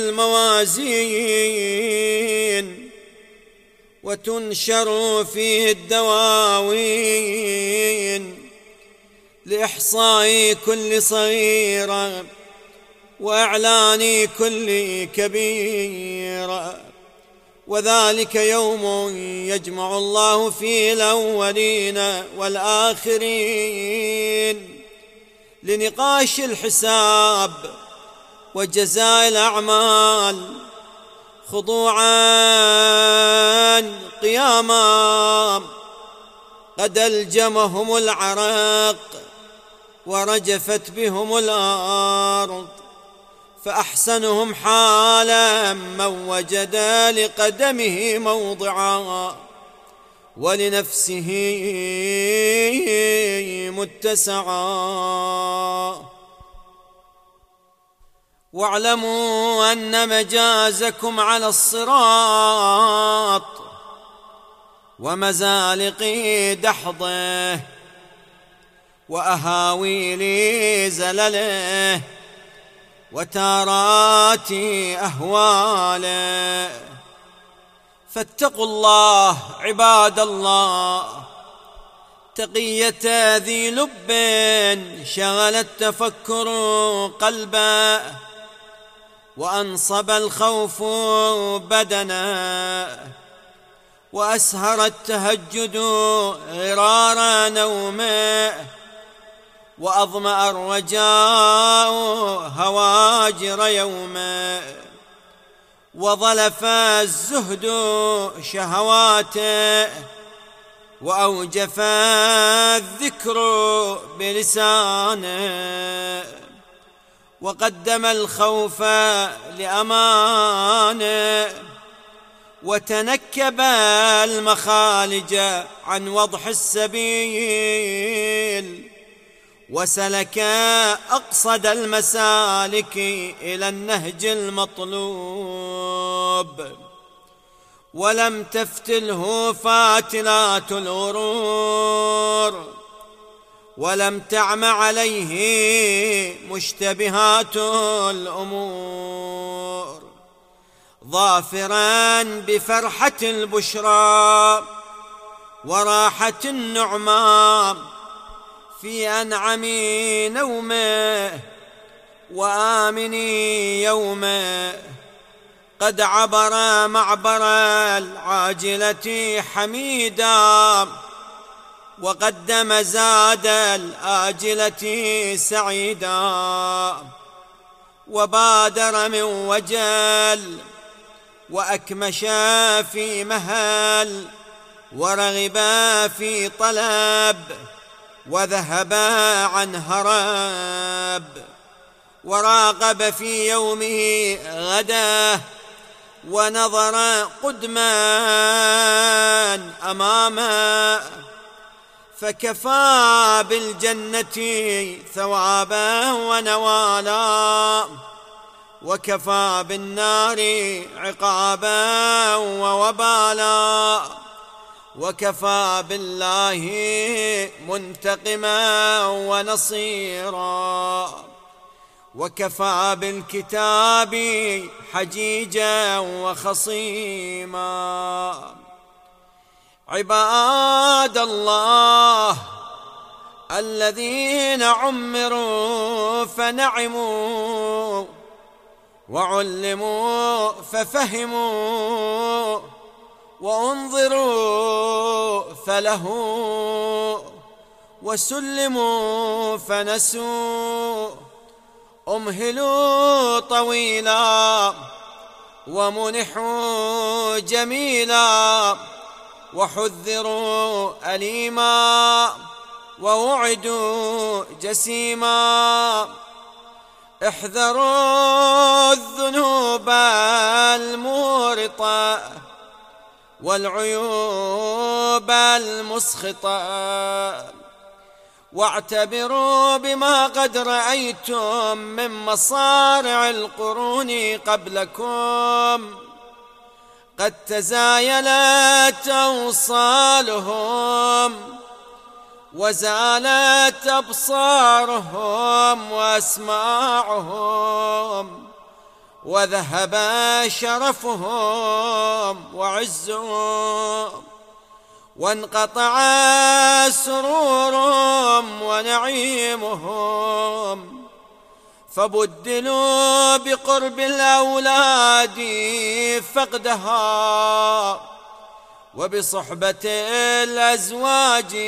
الموازين، وتنشر فيه الدواوين، لإحصاء كل صغيرة، وإعلان كل كبيرة، وذلك يوم يجمع الله فيه الأولين والآخرين، لنقاش الحساب وجزاء الأعمال، خضوعا قياما، قد ألجمهم العرق ورجفت بهم الأرض، فأحسنهم حالا من وجد لقدمه موضعا، ولنفسه متسعا. واعلموا أن مجازكم على الصراط ومزالق دحضه وأهاويل زلله وتارات أهواله، فاتقوا الله عباد الله تقية ذي لب شغل التفكر قلبه، وأنصب الخوف بدنا، وأسهر التهجد غرار نومه، وأظمأ الرجاء هواجر يومه، وظلف الزهد شهواته، وأوجف الذكر بلسانه، وقدم الخوف لأمانه، وتنكب المخالج عن وضح السبيل، وسلك أقصد المسالك إلى النهج المطلوب، ولم تفتله فاتلات الغرور، ولم تعم عليه مشتبهات الأمور، ظافرا بفرحة البشرى وراحة النعمان في أنعم نومه وآمن يومه، قد عبر معبر العاجلة حميدا، وقدم زاد الآجلة سعيدا، وبادر من وجل، وأكمش في مهل، ورغب في طلب، وذهب عن هرب، وراقب في يومه غدا، ونظر قدما أمامه، فكفى بالجنة ثوابا ونوالا، وكفى بالنار عقابا ووبالا، وكفى بالله منتقما ونصيرا، وكفى بالكتاب حجيجا وخصيما. عباد الله الذين عمروا فنعموا، وعلموا ففهموا، وانظروا فلهوا، وسلموا فنسوا، أمهلوا طويلا، ومنحوا جميلا، وحذروا أليما، ووعدوا جسيما. احذروا الذنوب المورطة والعيوب المسخطة، واعتبروا بما قد رأيتم من مصارع القرون قبلكم، قد تزايلت أوصالهم، وزالت أبصارهم وأسماعهم، وذهب شرفهم وعزهم، وانقطع سرورهم ونعيمهم، فبدلوا بقرب الأولاد فقدها، وبصحبة الأزواج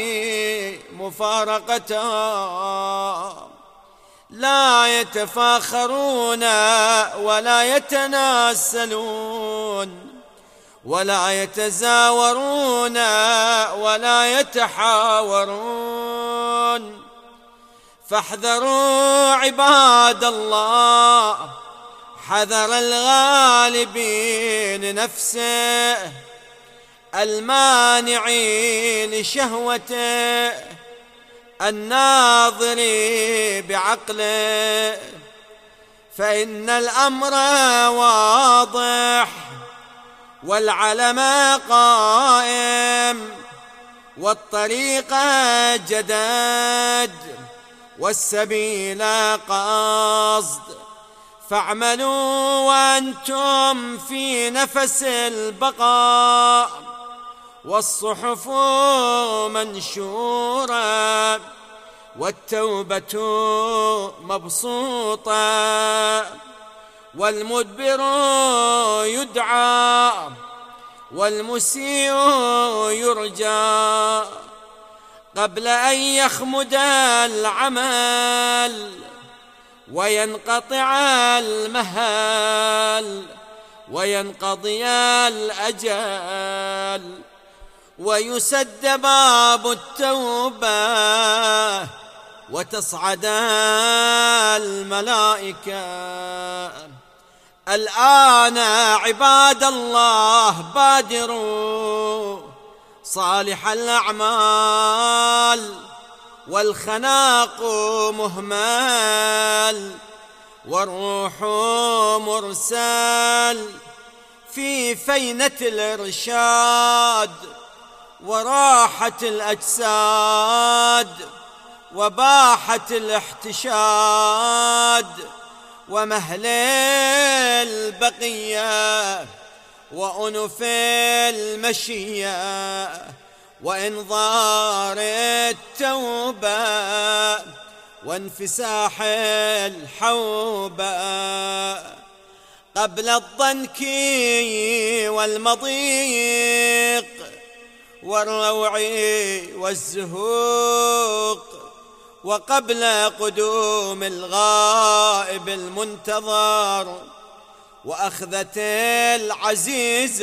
مفارقتها. لا يتفاخرون ولا يتناسلون، ولا يتزاورون ولا يتحاورون. فاحذروا عباد الله حذر الغالبين نفسه، المانع لشهوته، الناظر بعقله، فإن الأمر واضح، والعلم قائم، والطريق جدد، والسبيل قصد. فاعملوا وأنتم في نفس البقاء، والصحف منشورة، والتوبة مبسوطة، والمدبر يدعى، والمسيء يرجى، قبل أن يخمد العمل وينقطع المهل وينقضي الأجل، ويسد باب التوبة، وتصعد الملائكة. الآن عباد الله بادروا صالح الأعمال، والخناق مهمل والروح مرسل في فينة الإرشاد، وراحة الأجساد وباحة الاحتشاد، ومهل البقية وأنف المشية، وإنظار التوبة وانفساح الحوبة، قبل الضنك والمضيق والروع والزهوق، وقبل قدوم الغائب المنتظر، وأخذة العزيز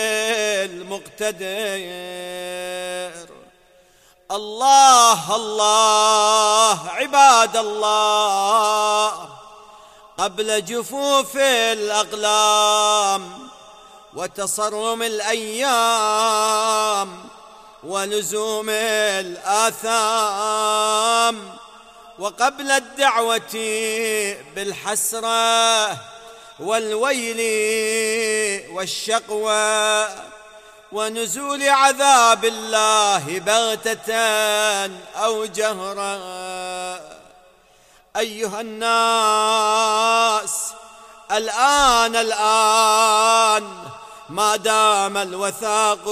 المقتدر. الله الله عباد الله، قبل جفوف الأقلام وتصرم الأيام ولزوم الآثام، وقبل الدعوة بالحسرة والويل والشقوى، ونزول عذاب الله بغتة أو جهرا. أيها الناس، الآن ما دام الوثاق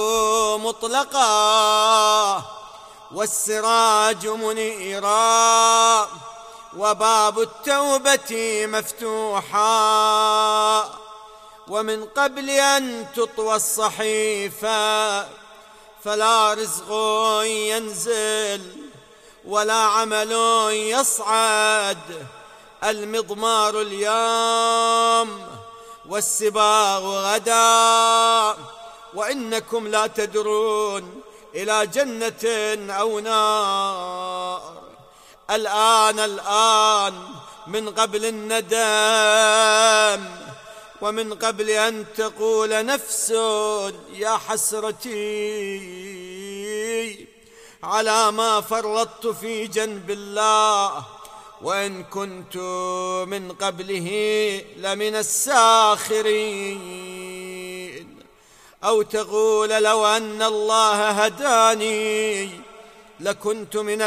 مطلقا والسراج منيرا وباب التوبة مفتوحا، ومن قبل أن تطوى الصحيفة فلا رزق ينزل ولا عمل يصعد، المضمار اليوم والسباغ غدا، وإنكم لا تدرون إلى جنة أو نار. الآن من قبل الندم، ومن قبل أن تقول نفس يا حسرتي على ما فرطت في جنب الله، وإن كنت من قبله لمن الساخرين، أو تقول لو أن الله هداني لكنت من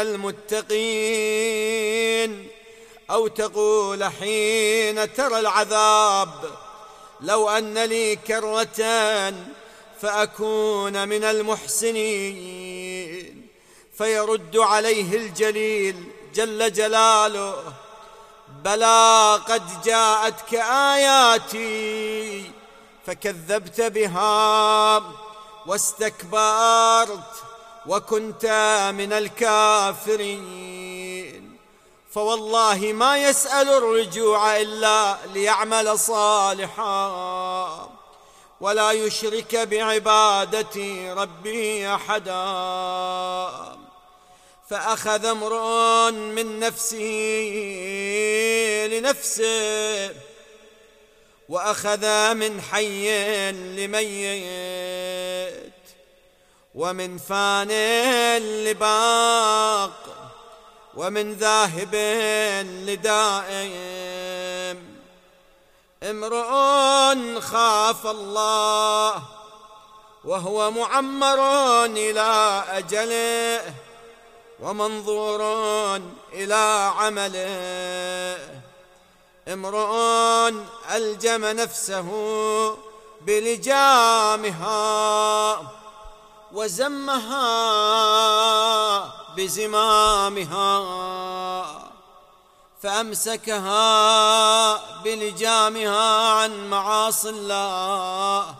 المتقين، أو تقول حين ترى العذاب لو أن لي كرة فأكون من المحسنين، فيرد عليه الجليل جل جلاله: بلى قد جاءتك آياتي فكذبت بها واستكبرت وكنت من الكافرين. فوالله ما يسأل الرجوع إلا ليعمل صالحا ولا يشرك بعبادة ربه أحدا. فأخذ امرؤ من نفسه لنفسه، وأخذ من حي لميت، ومن فان لباق، ومن ذاهب لدائم. امرؤ خاف الله وهو معمر إلى أجله ومنظور إلى عمله. امرؤ ألجم نفسه بلجامها وزمها بزمامها، فأمسكها بلجامها عن معاصي الله،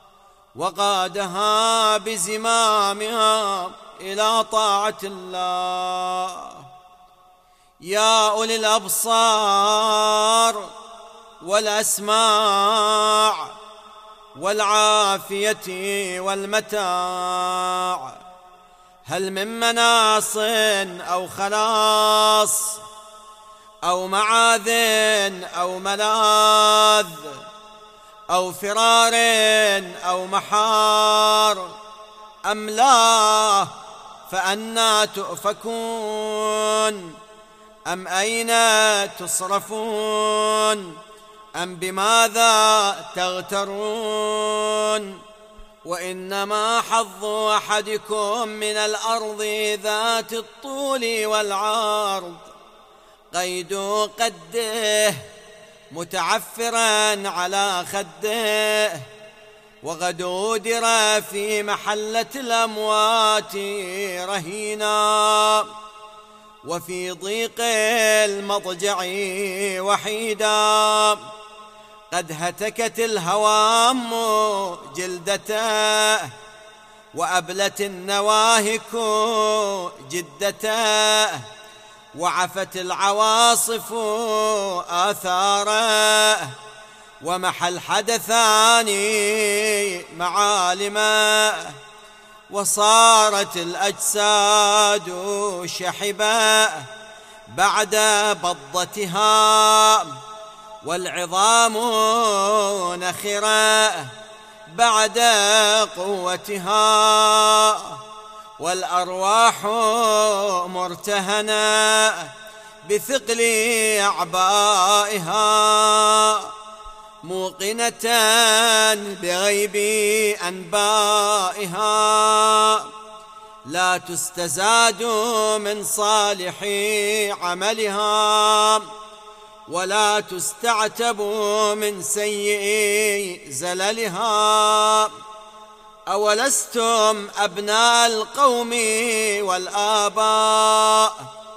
وقادها بزمامها إلى طاعة الله. يا أولي الأبصار والأسماع والعافية والمتاع، هل من مناص أو خلاص أو معاذ أو ملاذ أو فرار أو محار أم لا؟ فأنى تؤفكون؟ أم أين تصرفون؟ أم بماذا تغترون؟ وإنما حظ أحدكم من الأرض ذات الطول والعرض قيد قده متعفرا على خده، وقد أودر في محلة الأموات رهينا، وفي ضيق المضجع وحيدا. قد هتكت الهوام جلدته، وأبلت النواهك جدته، وعفت العواصف آثاره، ومحى الحدثان معالمه، وصارت الأجساد شحبة بعد بضتها، والعظام نخرة بعد قوتها، والأرواح مرتهنة بثقل أعبائها، موقنة بغيب أنبائها، لا تستزاد من صالح عملها، ولا تستعتب من سيء زللها. أولستم أبناء القوم والآباء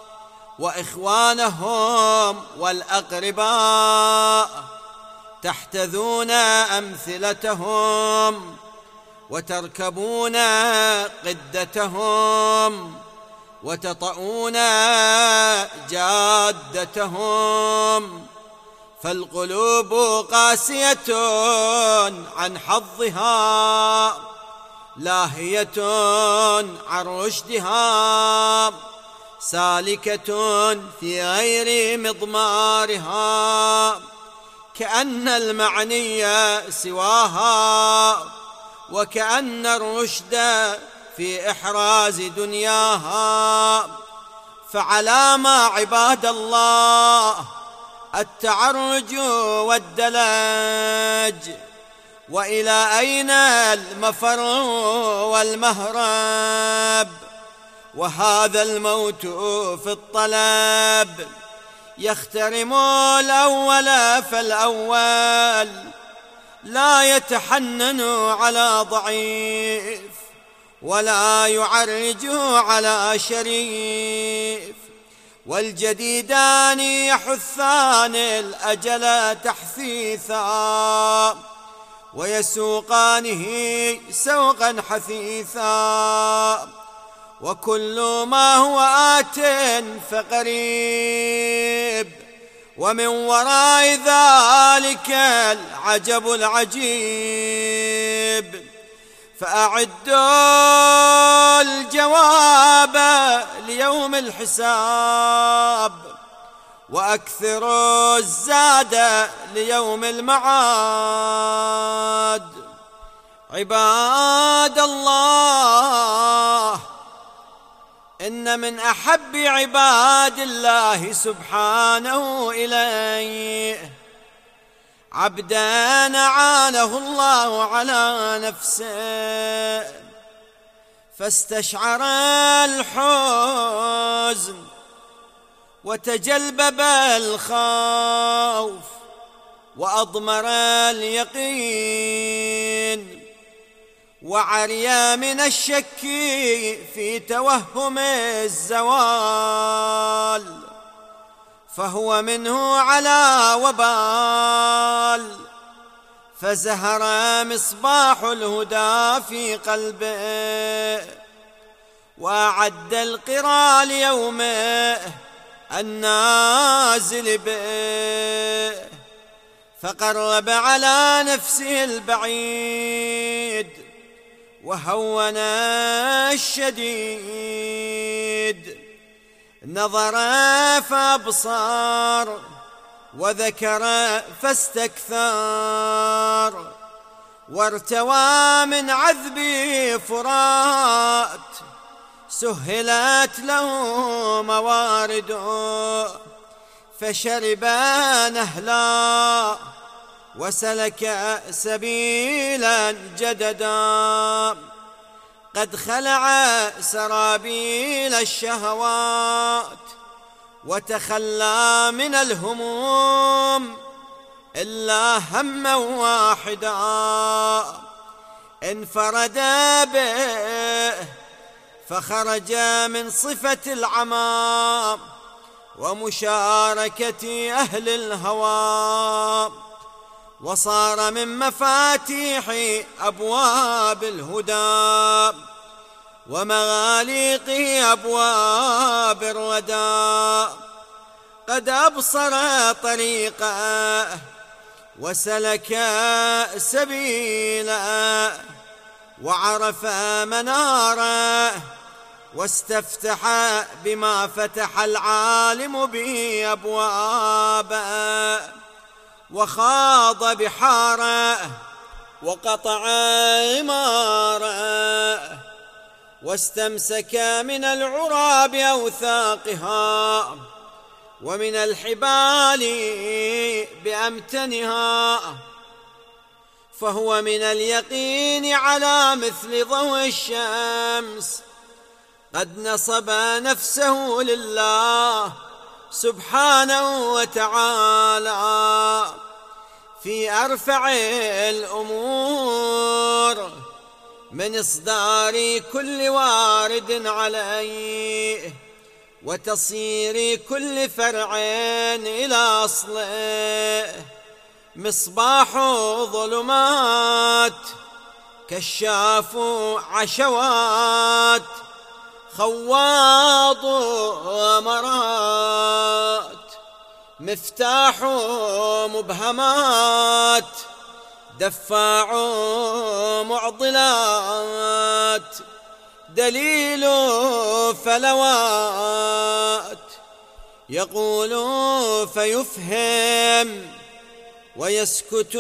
وإخوانهم والأقرباء، تحتذون أمثلتهم وتركبون قدتهم وتطؤون جادتهم، فالقلوب قاسية عن حظها، لاهية عن رشدها، سالكة في غير مضمارها، كأن المعني سواها، وكأن الرشد في إحراز دنياها. فعلام عباد الله التعرج والدلج؟ وإلى أين المفر والمهرب؟ وهذا الموت في الطلب يخترم الأول فالأول لا يتحنن على ضعيف، ولا يعرج على شريف، والجديدان يحثان الأجل تحثيثا، ويسوقانه سوقا حثيثا، وكل ما هو آت فقريب، ومن وراء ذلك العجب العجيب. فأعدوا الجواب ليوم الحساب، وأكثروا الزاد ليوم المعاد. عباد الله، إن من أحب عباد الله سبحانه إليه عبدا أعانه الله على نفسه، فاستشعر الحزن وتجلبب الخوف وأضمر اليقين، وعريا من الشك في توهم الزوال، فهو منه على وبال. فزهر مصباح الهدى في قلبه، وأعد القرى ليومه النازل به، فقرب على نفسه البعيد وهون الشديد، نظر فأبصر وذكر فاستكثر، وارتوى من عذب فرات، سهلت له موارد، فشرب نهلا وسلك سبيلا جددا، قد خلع سرابيل الشهوات، وتخلى من الهموم إلا هما واحدا انفرد به، فخرج من صفة العمى ومشاركة أهل الهوى، وصار من مفاتيح أبواب الهدى ومغاليق أبواب الردى، قد أبصر طريقه وسلك سبيله، وعرف مناره واستفتح بما فتح العالم به أبوابه، وخاض بحاره وقطع عماره، واستمسك من العرى بأوثاقها، ومن الحبال بأمتنها، فهو من اليقين على مثل ضوء الشمس، قد نصب نفسه لله سبحانه وتعالى في أرفع الأمور، من إصدار كل وارد عليه، وتصير كل فرع إلى أصله، مصباح ظلمات، كشاف عشوات، خواض مرات، مفتاح مبهمات، دفاع معضلات، دليل فلوات، يقول فيفهم ويسكت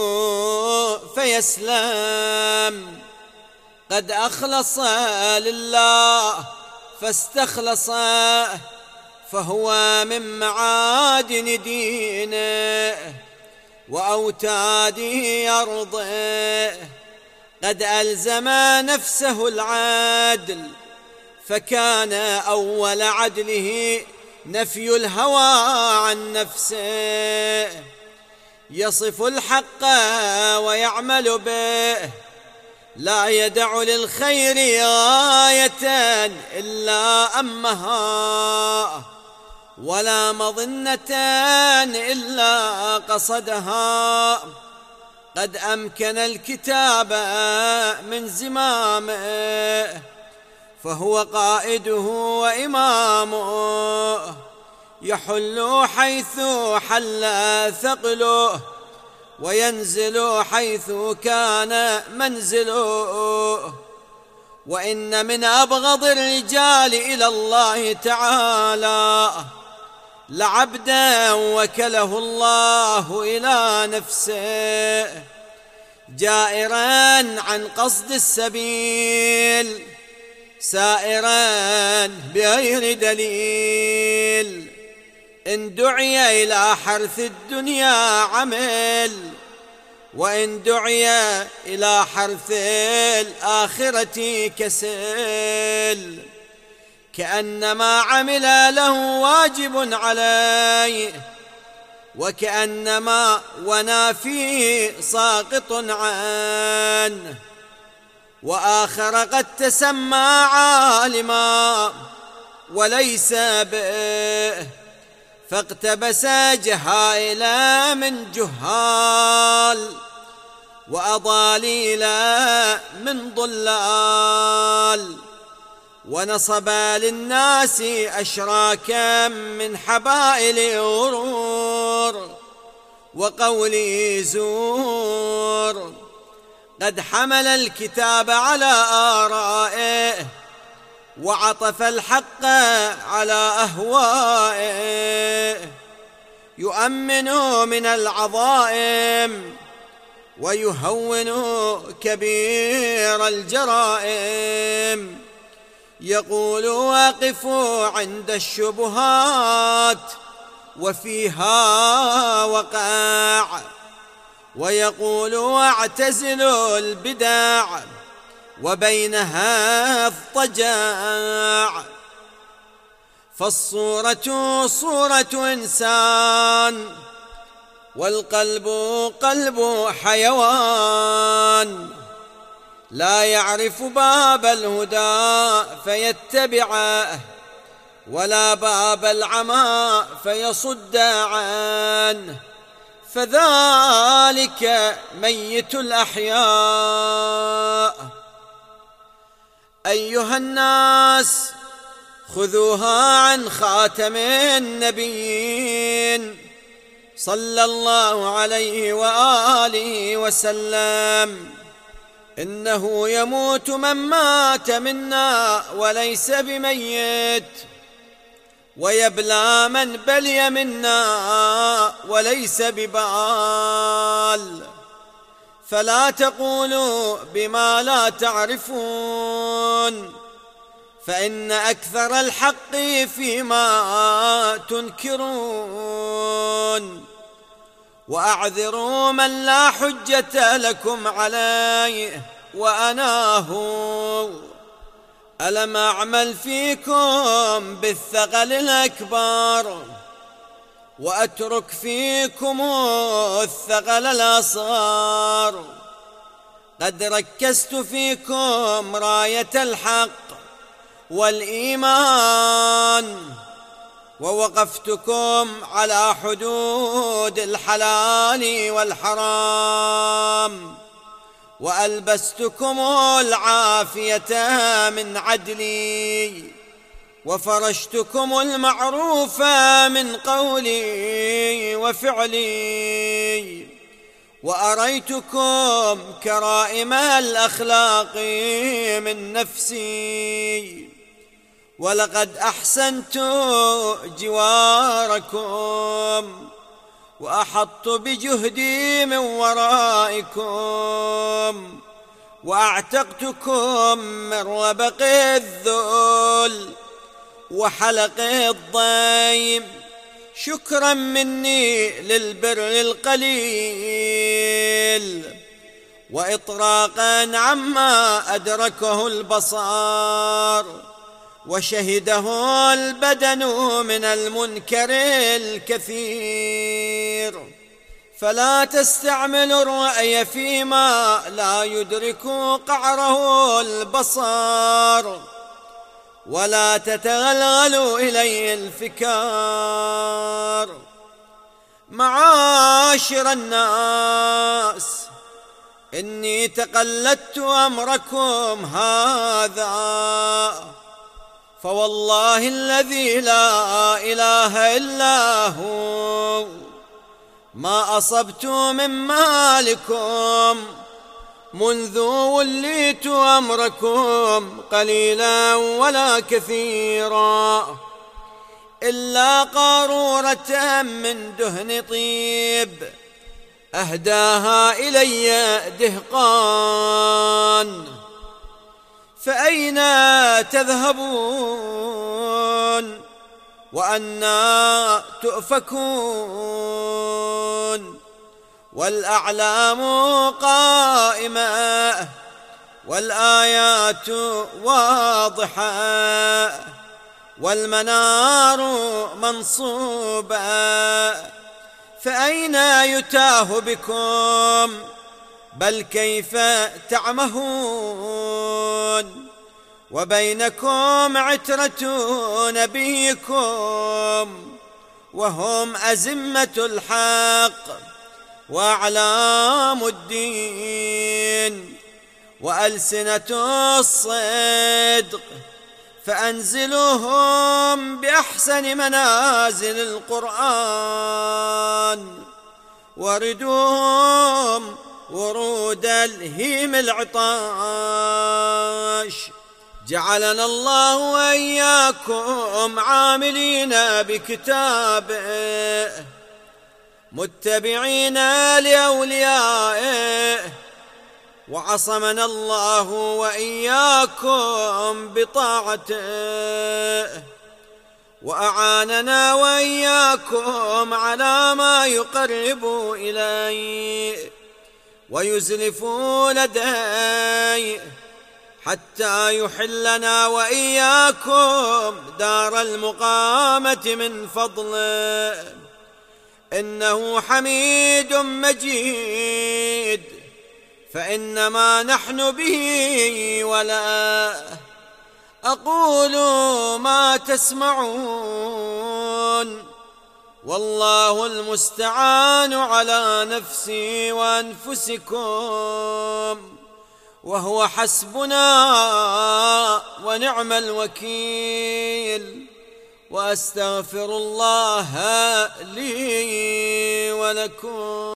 فيسلم، قد أخلص لله فاستخلص، فهو من معادن دينه وأوتاده أرضه، قد ألزم نفسه العدل، فكان أول عدله نفي الهوى عن نفسه، يصف الحق ويعمل به، لا يدع للخير غاية إلا أمها، ولا مظنة إلا قصدها، قد أمكن الكتاب من زمامه، فهو قائده وإمامه، يحل حيث حل ثقله، وينزل حيث كان منزله، وإن من أبغض الرجال إلى الله تعالى لعبدا وكله الله إلى نفسه، جائرا عن قصد السبيل، سائرا بغير دليل، إن دعي إلى حرث الدنيا عمل، وإن دعي إلى حرث الآخرة كسل، كأنما عمل له واجب عليه، وكأنما ونا فيه ساقط عنه، وآخر قد تسمى عالما وليس به، فاقتبس جهائل من جهال، وأضاليل من ضلال، ونصب للناس أشراكا من حبائل غرور وقول زور، قد حمل الكتاب على آرائه، وعطف الحق على أهوائه، يؤمن من العظائم ويهون كبير الجرائم. يقول واقفوا عند الشبهات وفيها وقع، ويقول واعتزلوا البدع وبينها اضطجاع. فالصورة صورة إنسان والقلب قلب حيوان، لا يعرف باب الهدى فيتبعه ولا باب العمى فيصد عنه، فذلك ميت الأحياء. أيها الناس خذوها عن خاتم النبيين صلى الله عليه وآله وسلم، إنه يموت من مات منا وليس بميت، ويبلى من بلي منا وليس ببال. فلا تقولوا بما لا تعرفون، فإن أكثر الحق فيما تنكرون. وأعذروا من لا حجة لكم عليه وأنا هو. ألم أعمل فيكم بالثقل الأكبر وأترك فيكم الثقل الأصغر؟ قد ركزت فيكم راية الحق والإيمان، ووقفتكم على حدود الحلال والحرام، وألبستكم العافية من عدلي، وفرشتكم المعروف من قولي وفعلي، وأريتكم كرائم الأخلاق من نفسي. ولقد أحسنت جواركم وأحطت بجهدي من ورائكم، وأعتقتكم من ربق الذل وحلق الضيم، شكرا مني للبر القليل، وإطراقا عما أدركه البصر وشهده البدن من المنكر الكثير. فلا تستعملوا الرأي فيما لا يدرك قعره البصر، ولا تتغلغلوا إليه الفكار. معاشر الناس، إني تقلدت أمركم هذا، فوالله الذي لا إله إلا هو ما أصبت من مالكم منذ وليت أمركم قليلا ولا كثيرا، إلا قارورة من دهن طيب أهداها إلي دهقان. فأين تذهبون وأنى تؤفكون؟ والأعلام قائمة والآيات واضحة والمنار منصوبة، فأين يتاه بكم؟ بل كيف تعمهون؟ وبينكم عترة نبيكم وهم أزمة الحق وأعلام الدين وألسنة الصدق، فأنزلوهم بأحسن منازل القرآن، وردوهم ورود الهيم العطاش. جعلنا الله وإياكم عاملين بكتابه متبعين لأوليائه، وعصمنا الله وإياكم بطاعته، وأعاننا وإياكم على ما يقرب إليه ويزلف لديه، حتى يحلنا وإياكم دار المقامة من فضله، إنه حميد مجيد. فإنما نحن به ولا أقول ما تسمعون، والله المستعان على نفسي وأنفسكم، وهو حسبنا ونعم الوكيل. وأستغفر الله لي ولكم.